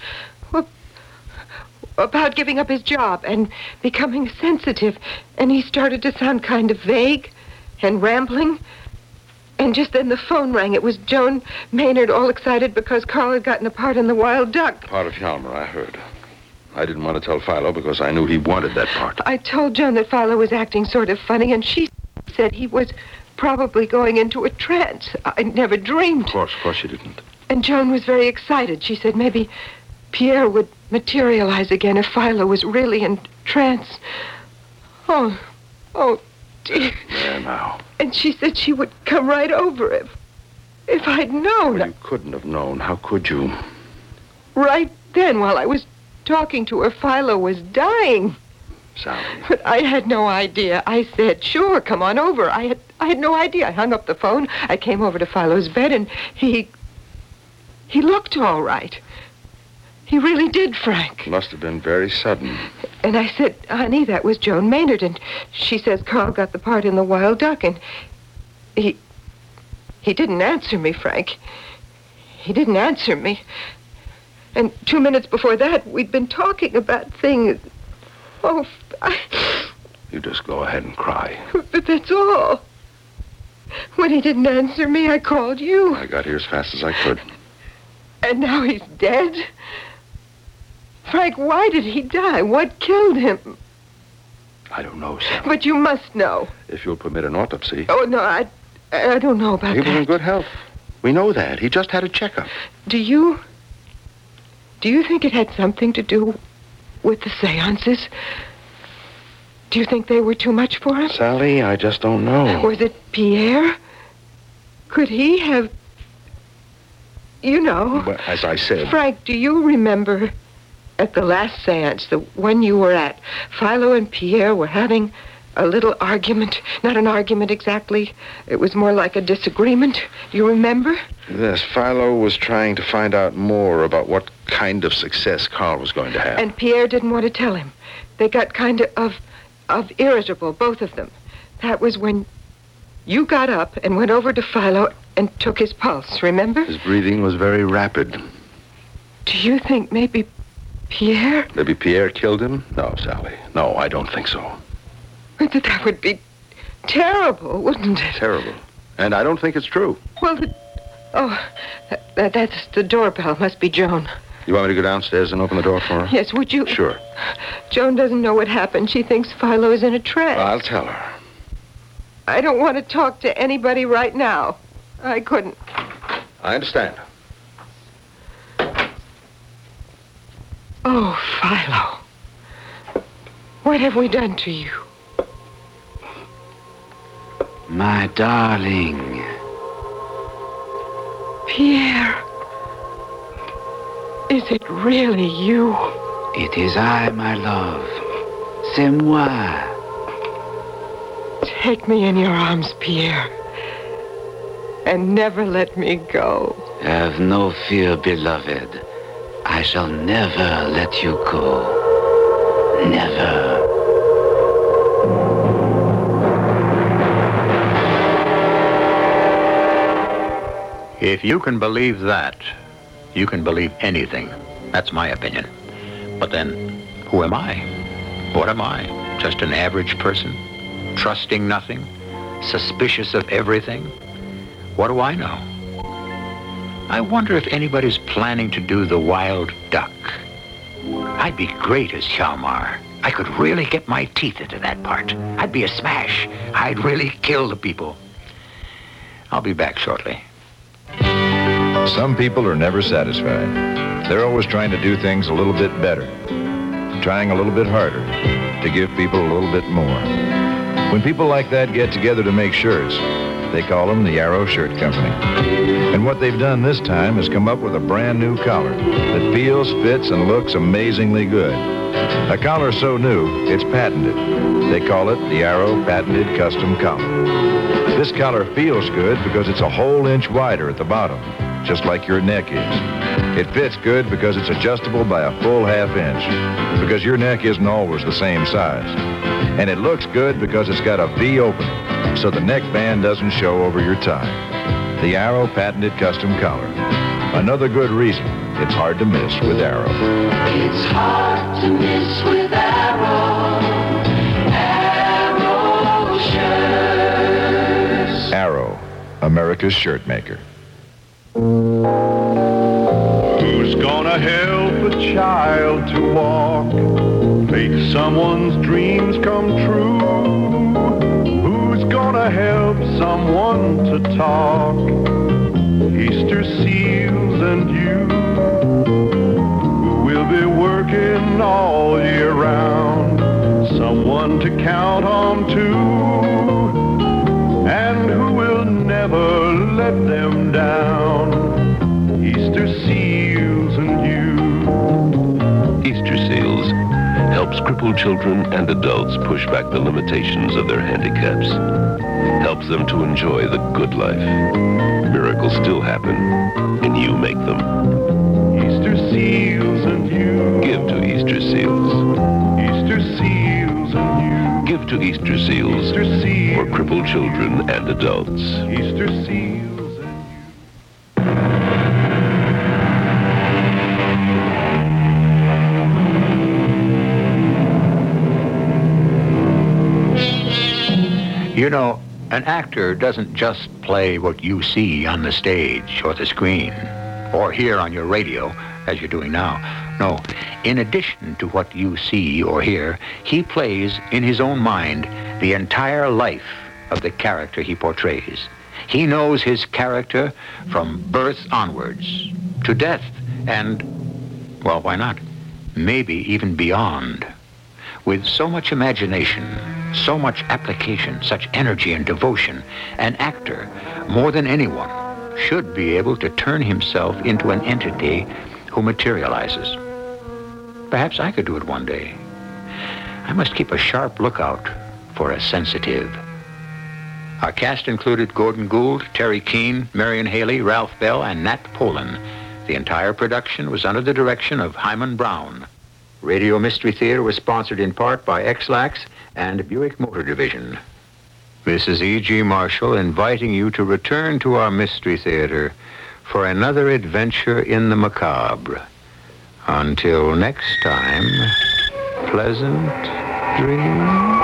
about giving up his job and becoming sensitive. And he started to sound kind of vague and rambling. And just then the phone rang. It was Joan Maynard, all excited because Carl had gotten a part in The Wild Duck. Part of Hjalmar, I heard. I didn't want to tell Philo because I knew he wanted that part. I told Joan that Philo was acting sort of funny, and she said he was probably going into a trance. I never dreamed. Of course, of course you didn't. And Joan was very excited. She said maybe Pierre would materialize again if Philo was really in trance. Oh, oh, dear. There now. And she said she would come right over if, if I'd known. Well, you couldn't have known. How could you? Right then, while I was talking to her, Philo was dying. Sally. But I had no idea. I said, sure, come on over. I had I had no idea. I hung up the phone. I came over to Philo's bed, and he... He looked all right. He really did, Frank. Must have been very sudden. And I said, honey, that was Joan Maynard. And she says Carl got the part in The Wild Duck. And he... He didn't answer me, Frank. He didn't answer me. And two minutes before that, we'd been talking about things. Oh, I... You just go ahead and cry. But that's all. When he didn't answer me, I called you. I got here as fast as I could. And now he's dead? Frank, why did he die? What killed him? I don't know, Sally. But you must know. If you'll permit an autopsy. Oh, no, I, I don't know about he that. was in good health. We know that. He just had a checkup. Do you... Do you think it had something to do with the seances? Do you think they were too much for him? Sally, I just don't know. Was it Pierre? Could he have... You know... Well, as I said... Frank, do you remember at the last seance, the one you were at, Philo and Pierre were having a little argument? Not an argument exactly. It was more like a disagreement. Do you remember? Yes, Philo was trying to find out more about what kind of success Carl was going to have. And Pierre didn't want to tell him. They got kind of, of, of irritable, both of them. That was when you got up and went over to Philo and took his pulse, remember? His breathing was very rapid. Do you think maybe Pierre? Maybe Pierre killed him? No, Sally. No, I don't think so. But that would be terrible, wouldn't it? Terrible. And I don't think it's true. Well, the... Oh, that, that, that's the doorbell. Must be Joan. You want me to go downstairs and open the door for her? Yes, would you? Sure. Joan doesn't know what happened. She thinks Philo is in a trance. I'll tell her. I don't want to talk to anybody right now. I couldn't. I understand. Oh, Philo. What have we done to you? My darling. Pierre. Is it really you? It is I, my love. C'est moi. Take me in your arms, Pierre. And never let me go. Have no fear, beloved. I shall never let you go. Never. If you can believe that, you can believe anything. That's my opinion. But then, who am I? What am I? Just an average person? Trusting nothing? Suspicious of everything? What do I know? I wonder if anybody's planning to do The Wild Duck. I'd be great as Hjalmar. I could really get my teeth into that part. I'd be a smash. I'd really kill the people. I'll be back shortly. Some people are never satisfied. They're always trying to do things a little bit better, trying a little bit harder to give people a little bit more. When people like that get together to make shirts, They call them the Arrow Shirt Company. And what they've done this time is come up with a brand new collar that feels, fits, and looks amazingly good. A collar so new, it's patented. They call it the Arrow Patented Custom Collar. This collar feels good because it's a whole inch wider at the bottom, just like your neck is. It fits good because it's adjustable by a full half inch, because your neck isn't always the same size. And it looks good because it's got a V opening, so the neckband doesn't show over your tie. The Arrow Patented Custom Collar. Another good reason it's hard to miss with Arrow. It's hard to miss with Arrow. Arrow shirts. Arrow, America's shirt maker. Who's gonna help a child to walk? Make someone's dreams come true? Who's gonna help someone to talk? Easter seals and you, who will be working all year round, someone to count on too, and who will never let them down. Easter seals and you. Easter Seals helps crippled children and adults push back the limitations of their handicaps. Helps them to enjoy the good life. Miracles still happen, and you make them. Easter seals and you. Give to Easter Seals. Easter seals and you. Give to Easter Seals. Easter seals. For crippled children and adults. Easter seals. You know, an actor doesn't just play what you see on the stage or the screen or hear on your radio, as you're doing now. No, in addition to what you see or hear, he plays in his own mind the entire life of the character he portrays. He knows his character from birth onwards to death and, well, why not? Maybe even beyond. With so much imagination, so much application, such energy and devotion, an actor, more than anyone, should be able to turn himself into an entity who materializes. Perhaps I could do it one day. I must keep a sharp lookout for a sensitive. Our cast included Gordon Gould, Terry Keane, Marion Haley, Ralph Bell, and Nat Polen. The entire production was under the direction of Hyman Brown. Radio Mystery Theater was sponsored in part by X-Lax and Buick Motor Division. This is E G. Marshall inviting you to return to our Mystery Theater for another adventure in the macabre. Until next time, pleasant dreams.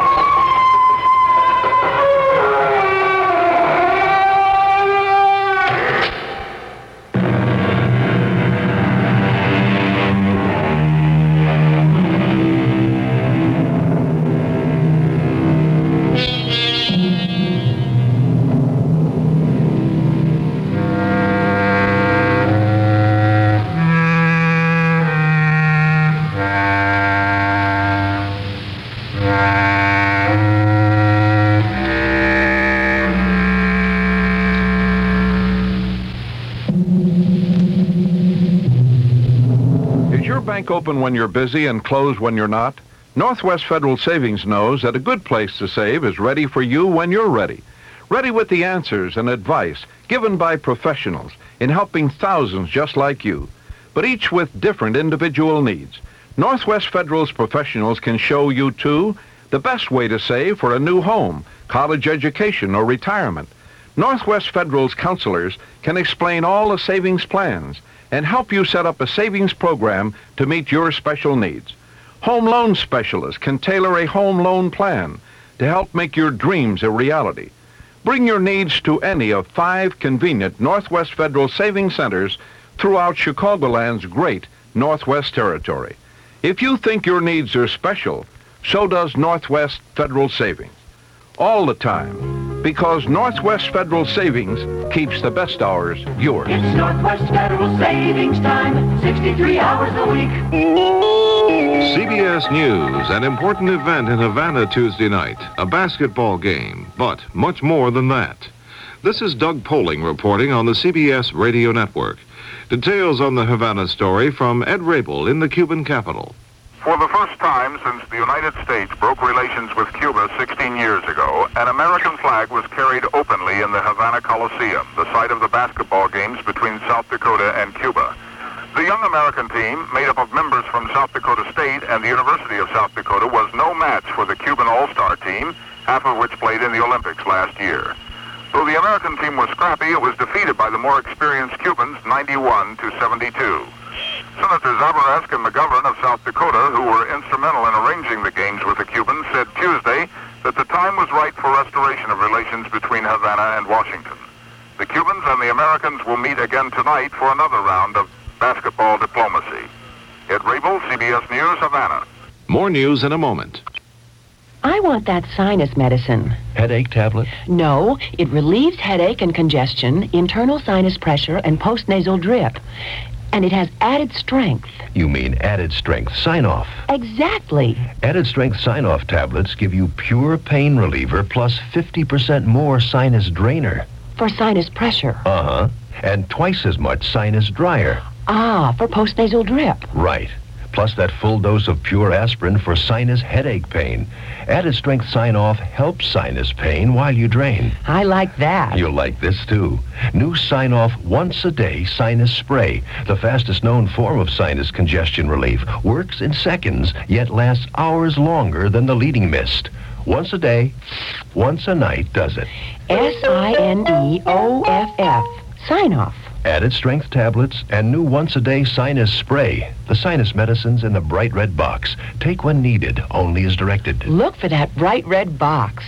Open when you're busy and closed when you're not? Northwest Federal Savings knows that a good place to save is ready for you when you're ready. Ready with the answers and advice given by professionals in helping thousands just like you, but each with different individual needs. Northwest Federal's professionals can show you, too, the best way to save for a new home, college education, or retirement. Northwest Federal's counselors can explain all the savings plans and help you set up a savings program to meet your special needs. Home loan specialists can tailor a home loan plan to help make your dreams a reality. Bring your needs to any of five convenient Northwest Federal Savings Centers throughout Chicagoland's great Northwest Territory. If you think your needs are special, so does Northwest Federal Savings. All the time, because Northwest Federal Savings keeps the best hours yours. It's Northwest Federal Savings Time, sixty-three hours a week. C B S News, an important event in Havana Tuesday night, a basketball game, but much more than that. This is Doug Poling reporting on the C B S Radio Network. Details on the Havana story from Ed Rabel in the Cuban capital. For the first time since the United States broke relations with Cuba sixteen years ago, an American flag was carried openly in the Havana Coliseum, the site of the basketball games between South Dakota and Cuba. The young American team, made up of members from South Dakota State and the University of South Dakota, was no match for the Cuban All-Star team, half of which played in the Olympics last year. Though the American team was scrappy, it was defeated by the more experienced Cubans, ninety-one to seventy-two. Senators Zabaresk and McGovern of South Dakota, who were instrumental in arranging the games with the Cubans, said Tuesday that the time was right for restoration of relations between Havana and Washington. The Cubans and the Americans will meet again tonight for another round of basketball diplomacy. Ed Rabel, C B S News, Havana. More news in a moment. I want that sinus medicine. Headache tablet? No, it relieves headache and congestion, internal sinus pressure, and postnasal drip. And it has added strength. You mean added strength sign-off? Exactly. Added strength sign-off tablets give you pure pain reliever plus fifty percent more sinus drainer. For sinus pressure. Uh-huh. And twice as much sinus dryer. Ah, for postnasal drip. Right. Plus that full dose of pure aspirin for sinus headache pain. Added strength sign-off helps sinus pain while you drain. I like that. You'll like this, too. New sign-off once-a-day sinus spray. The fastest known form of sinus congestion relief. Works in seconds, yet lasts hours longer than the leading mist. Once a day, once a night does it. S I N E O F F. Sign-off. Added strength tablets and new once-a-day sinus spray. The sinus medicines in the bright red box. Take when needed, only as directed. Look for that bright red box.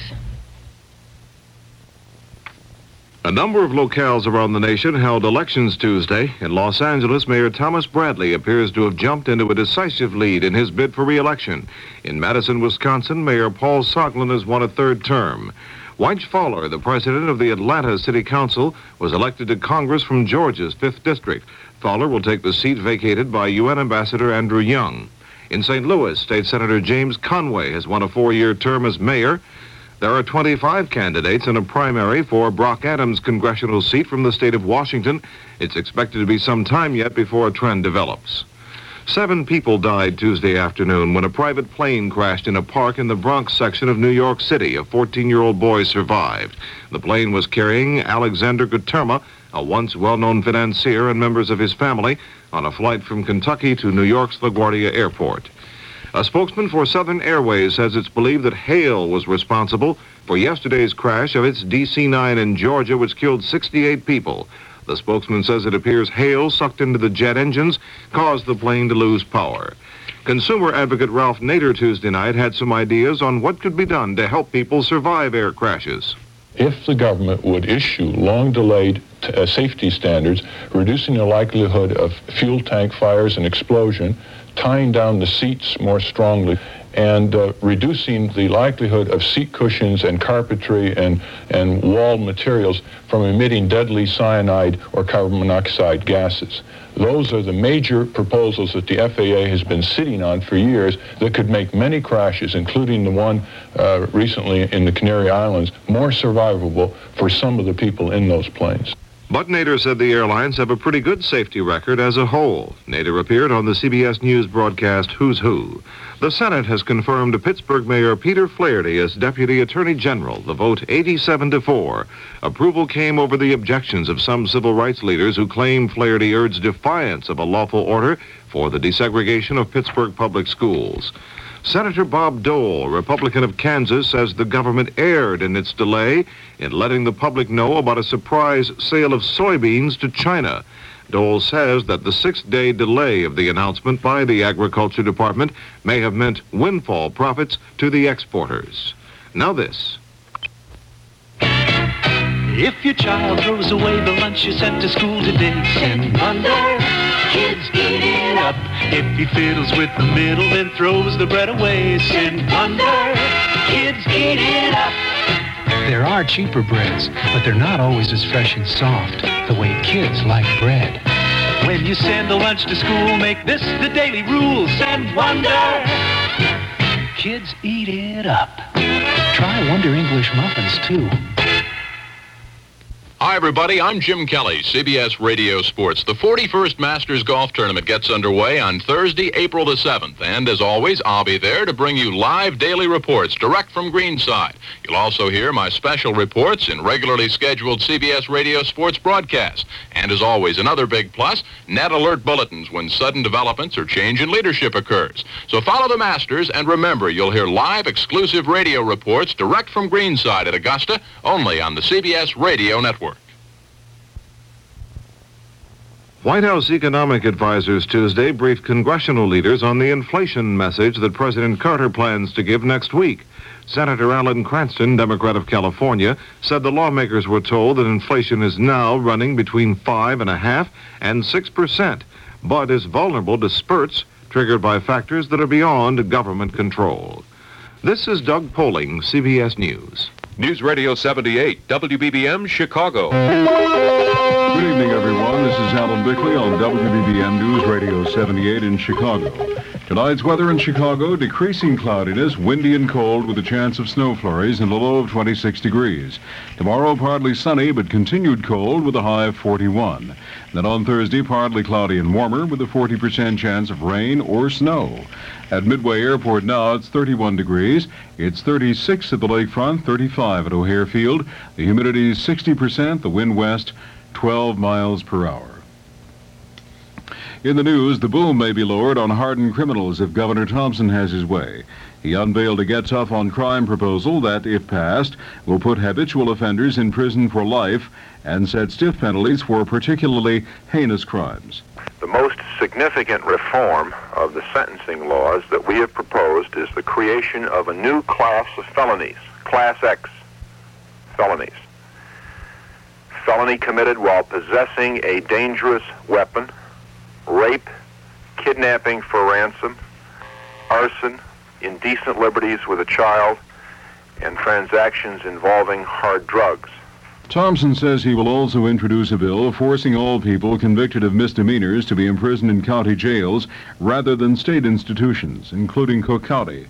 A number of locales around the nation held elections Tuesday. In Los Angeles, Mayor Thomas Bradley appears to have jumped into a decisive lead in his bid for re-election. In Madison, Wisconsin, Mayor Paul Soglin has won a third term. Wyche Fowler, the president of the Atlanta City Council, was elected to Congress from Georgia's fifth District. Fowler will take the seat vacated by U N Ambassador Andrew Young. In Saint Louis, State Senator James Conway has won a four-year term as mayor. There are twenty-five candidates in a primary for Brock Adams' congressional seat from the state of Washington. It's expected to be some time yet before a trend develops. Seven people died Tuesday afternoon when a private plane crashed in a park in the Bronx section of New York City. A fourteen-year-old boy survived. The plane was carrying Alexander Guterma, a once well-known financier, and members of his family on a flight from Kentucky to New York's LaGuardia Airport. A spokesman for Southern Airways says it's believed that hail was responsible for yesterday's crash of its D C nine in Georgia, which killed sixty-eight people. The spokesman says it appears hail sucked into the jet engines caused the plane to lose power. Consumer advocate Ralph Nader Tuesday night had some ideas on what could be done to help people survive air crashes. If the government would issue long-delayed t- uh, safety standards, reducing the likelihood of fuel tank fires and explosion, tying down the seats more strongly, and uh, reducing the likelihood of seat cushions and carpentry and, and wall materials from emitting deadly cyanide or carbon monoxide gases. Those are the major proposals that the F A A has been sitting on for years that could make many crashes, including the one uh, recently in the Canary Islands, more survivable for some of the people in those planes. But Nader said the airlines have a pretty good safety record as a whole. Nader appeared on the C B S News broadcast Who's Who. The Senate has confirmed Pittsburgh Mayor Peter Flaherty as Deputy Attorney General. The vote eighty-seven to four. Approval came over the objections of some civil rights leaders who claim Flaherty urged defiance of a lawful order for the desegregation of Pittsburgh public schools. Senator Bob Dole, Republican of Kansas, says the government erred in its delay in letting the public know about a surprise sale of soybeans to China. Dole says that the six-day delay of the announcement by the Agriculture Department may have meant windfall profits to the exporters. Now this. If your child throws away the lunch you sent to school today, send wonder, kids eat it up. If he fiddles with the middle and throws the bread away, send wonder, kids eat it up. There are cheaper breads, but they're not always as fresh and soft, the way kids like bread. When you send a lunch to school, make this the daily rule, send wonder, kids eat it up. Try Wonder English muffins, too. Hi, everybody. I'm Jim Kelly, C B S Radio Sports. The forty-first Masters Golf Tournament gets underway on Thursday, April the seventh. And as always, I'll be there to bring you live daily reports direct from Greenside. You'll also hear my special reports in regularly scheduled C B S Radio Sports broadcasts. And as always, another big plus, net alert bulletins when sudden developments or change in leadership occurs. So follow the Masters, and remember, you'll hear live exclusive radio reports direct from Greenside at Augusta, only on the C B S Radio Network. White House economic advisors Tuesday briefed congressional leaders on the inflation message that President Carter plans to give next week. Senator Alan Cranston, Democrat of California, said the lawmakers were told that inflation is now running between five and a half and six percent, but is vulnerable to spurts triggered by factors that are beyond government control. This is Doug Poling, C B S News. News Radio seventy-eight, W B B M, Chicago. Good evening, everyone. This is Alan Bickley on W B B M News Radio seventy-eight in Chicago. Tonight's weather in Chicago, decreasing cloudiness, windy and cold with a chance of snow flurries and a low of twenty-six degrees. Tomorrow, partly sunny but continued cold with a high of forty-one. Then on Thursday, partly cloudy and warmer with a forty percent chance of rain or snow. At Midway Airport now, it's thirty-one degrees. It's thirty-six at the lakefront, thirty-five at O'Hare Field. The humidity is sixty percent, the wind west, twelve miles per hour. In the news, the boom may be lowered on hardened criminals if Governor Thompson has his way. He unveiled a Get Tough on Crime proposal that, if passed, will put habitual offenders in prison for life and set stiff penalties for particularly heinous crimes. The most significant reform of the sentencing laws that we have proposed is the creation of a new class of felonies, Class X felonies. Felony committed while possessing a dangerous weapon, rape, kidnapping for ransom, arson, indecent liberties with a child, and transactions involving hard drugs. Thompson says he will also introduce a bill forcing all people convicted of misdemeanors to be imprisoned in county jails rather than state institutions, including Cook County.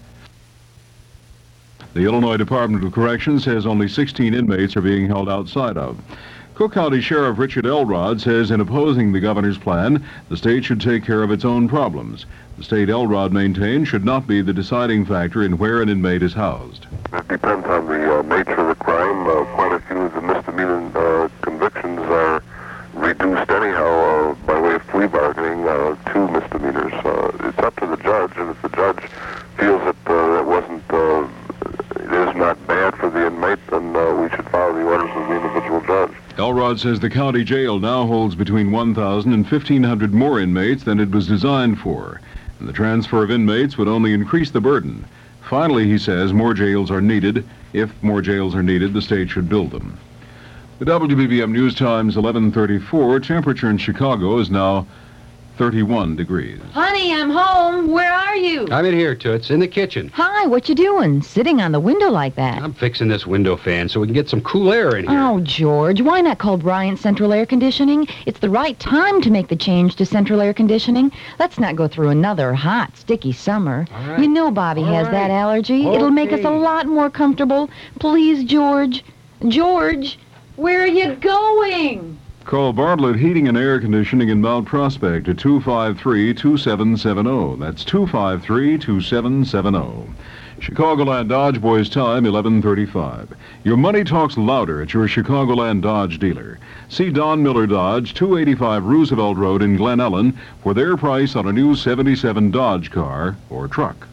The Illinois Department of Corrections says only sixteen inmates are being held outside of. Cook County Sheriff Richard Elrod says in opposing the governor's plan, the state should take care of its own problems. The state, Elrod maintains, should not be the deciding factor in where an inmate is housed. It depends on the uh, nature of the crime. Uh, quite a few of the misdemeanor uh, convictions are reduced anyhow uh, by way of plea bargaining uh, to misdemeanors. Uh, it's up to the judge, and if the judge feels that uh, it wasn't, uh, it is not bad for the inmate, then uh, we should follow the orders of the individual judge. Elrod says the county jail now holds between one thousand and fifteen hundred more inmates than it was designed for, and the transfer of inmates would only increase the burden. Finally, he says more jails are needed. If more jails are needed, the state should build them. The W B B M News Times eleven thirty-four, temperature in Chicago is now thirty-one degrees. Honey, I'm home. Where are you? I'm in here, Toots, in the kitchen. Hi, what you doing? Sitting on the window like that? I'm fixing this window fan so we can get some cool air in here. Oh, George, why not call Bryant Central Air Conditioning? It's the right time to make the change to central air conditioning. Let's not go through another hot, sticky summer. All right. You know Bobby All has right. that allergy. Okay. It'll make us a lot more comfortable. Please, George. George, where are you going? Call Bartlett Heating and Air Conditioning in Mount Prospect at two five three, two seven seven zero. That's two five three, two seven seven zero. Chicagoland Dodge Boys time, eleven thirty-five. Your money talks louder at your Chicagoland Dodge dealer. See Don Miller Dodge, two eighty-five Roosevelt Road in Glen Ellen, for their price on a new seventy-seven Dodge car or truck.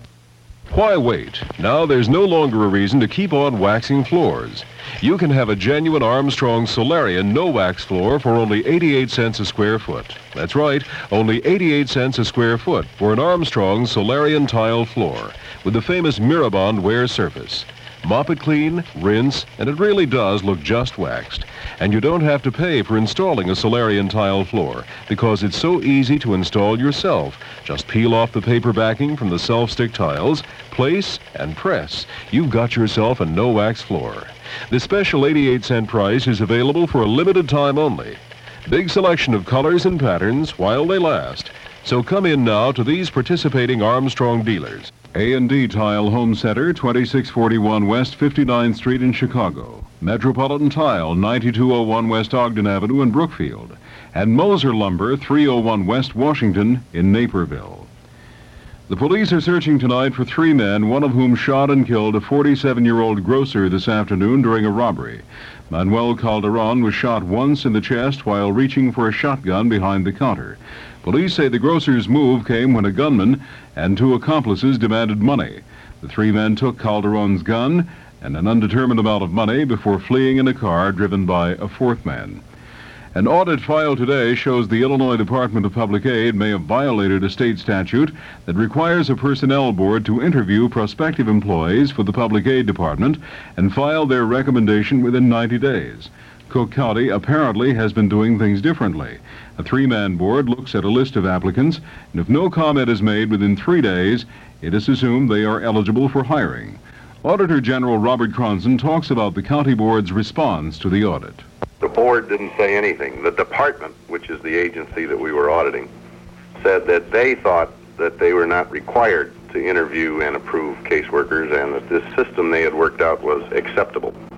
Why wait? Now there's no longer a reason to keep on waxing floors. You can have a genuine Armstrong Solarian no-wax floor for only eighty-eight cents a square foot. That's right, only eighty-eight cents a square foot for an Armstrong Solarian tile floor with the famous Mirabond wear surface. Mop it clean, rinse, and it really does look just waxed. And you don't have to pay for installing a Solarian tile floor because it's so easy to install yourself. Just peel off the paper backing from the self-stick tiles, place, and press. You've got yourself a no-wax floor. This special eighty-eight cent price is available for a limited time only. Big selection of colors and patterns while they last. So come in now to these participating Armstrong dealers. A and D Tile Home Center, twenty-six forty-one West fifty-ninth Street in Chicago. Metropolitan Tile, ninety-two oh one West Ogden Avenue in Brookfield, and Moser Lumber, three oh one West Washington in Naperville. The police are searching tonight for three men, one of whom shot and killed a forty-seven-year-old grocer this afternoon during a robbery. Manuel Calderon was shot once in the chest while reaching for a shotgun behind the counter. Police say the grocer's move came when a gunman and two accomplices demanded money. The three men took Calderon's gun and an undetermined amount of money before fleeing in a car driven by a fourth man. An audit filed today shows the Illinois Department of Public Aid may have violated a state statute that requires a personnel board to interview prospective employees for the Public Aid Department and file their recommendation within ninety days. Cook County apparently has been doing things differently. A three-man board looks at a list of applicants, and if no comment is made within three days, it is assumed they are eligible for hiring. Auditor General Robert Cronson talks about the county board's response to the audit. The board didn't say anything. The department, which is the agency that we were auditing, said that they thought that they were not required to interview and approve caseworkers and that this system they had worked out was acceptable.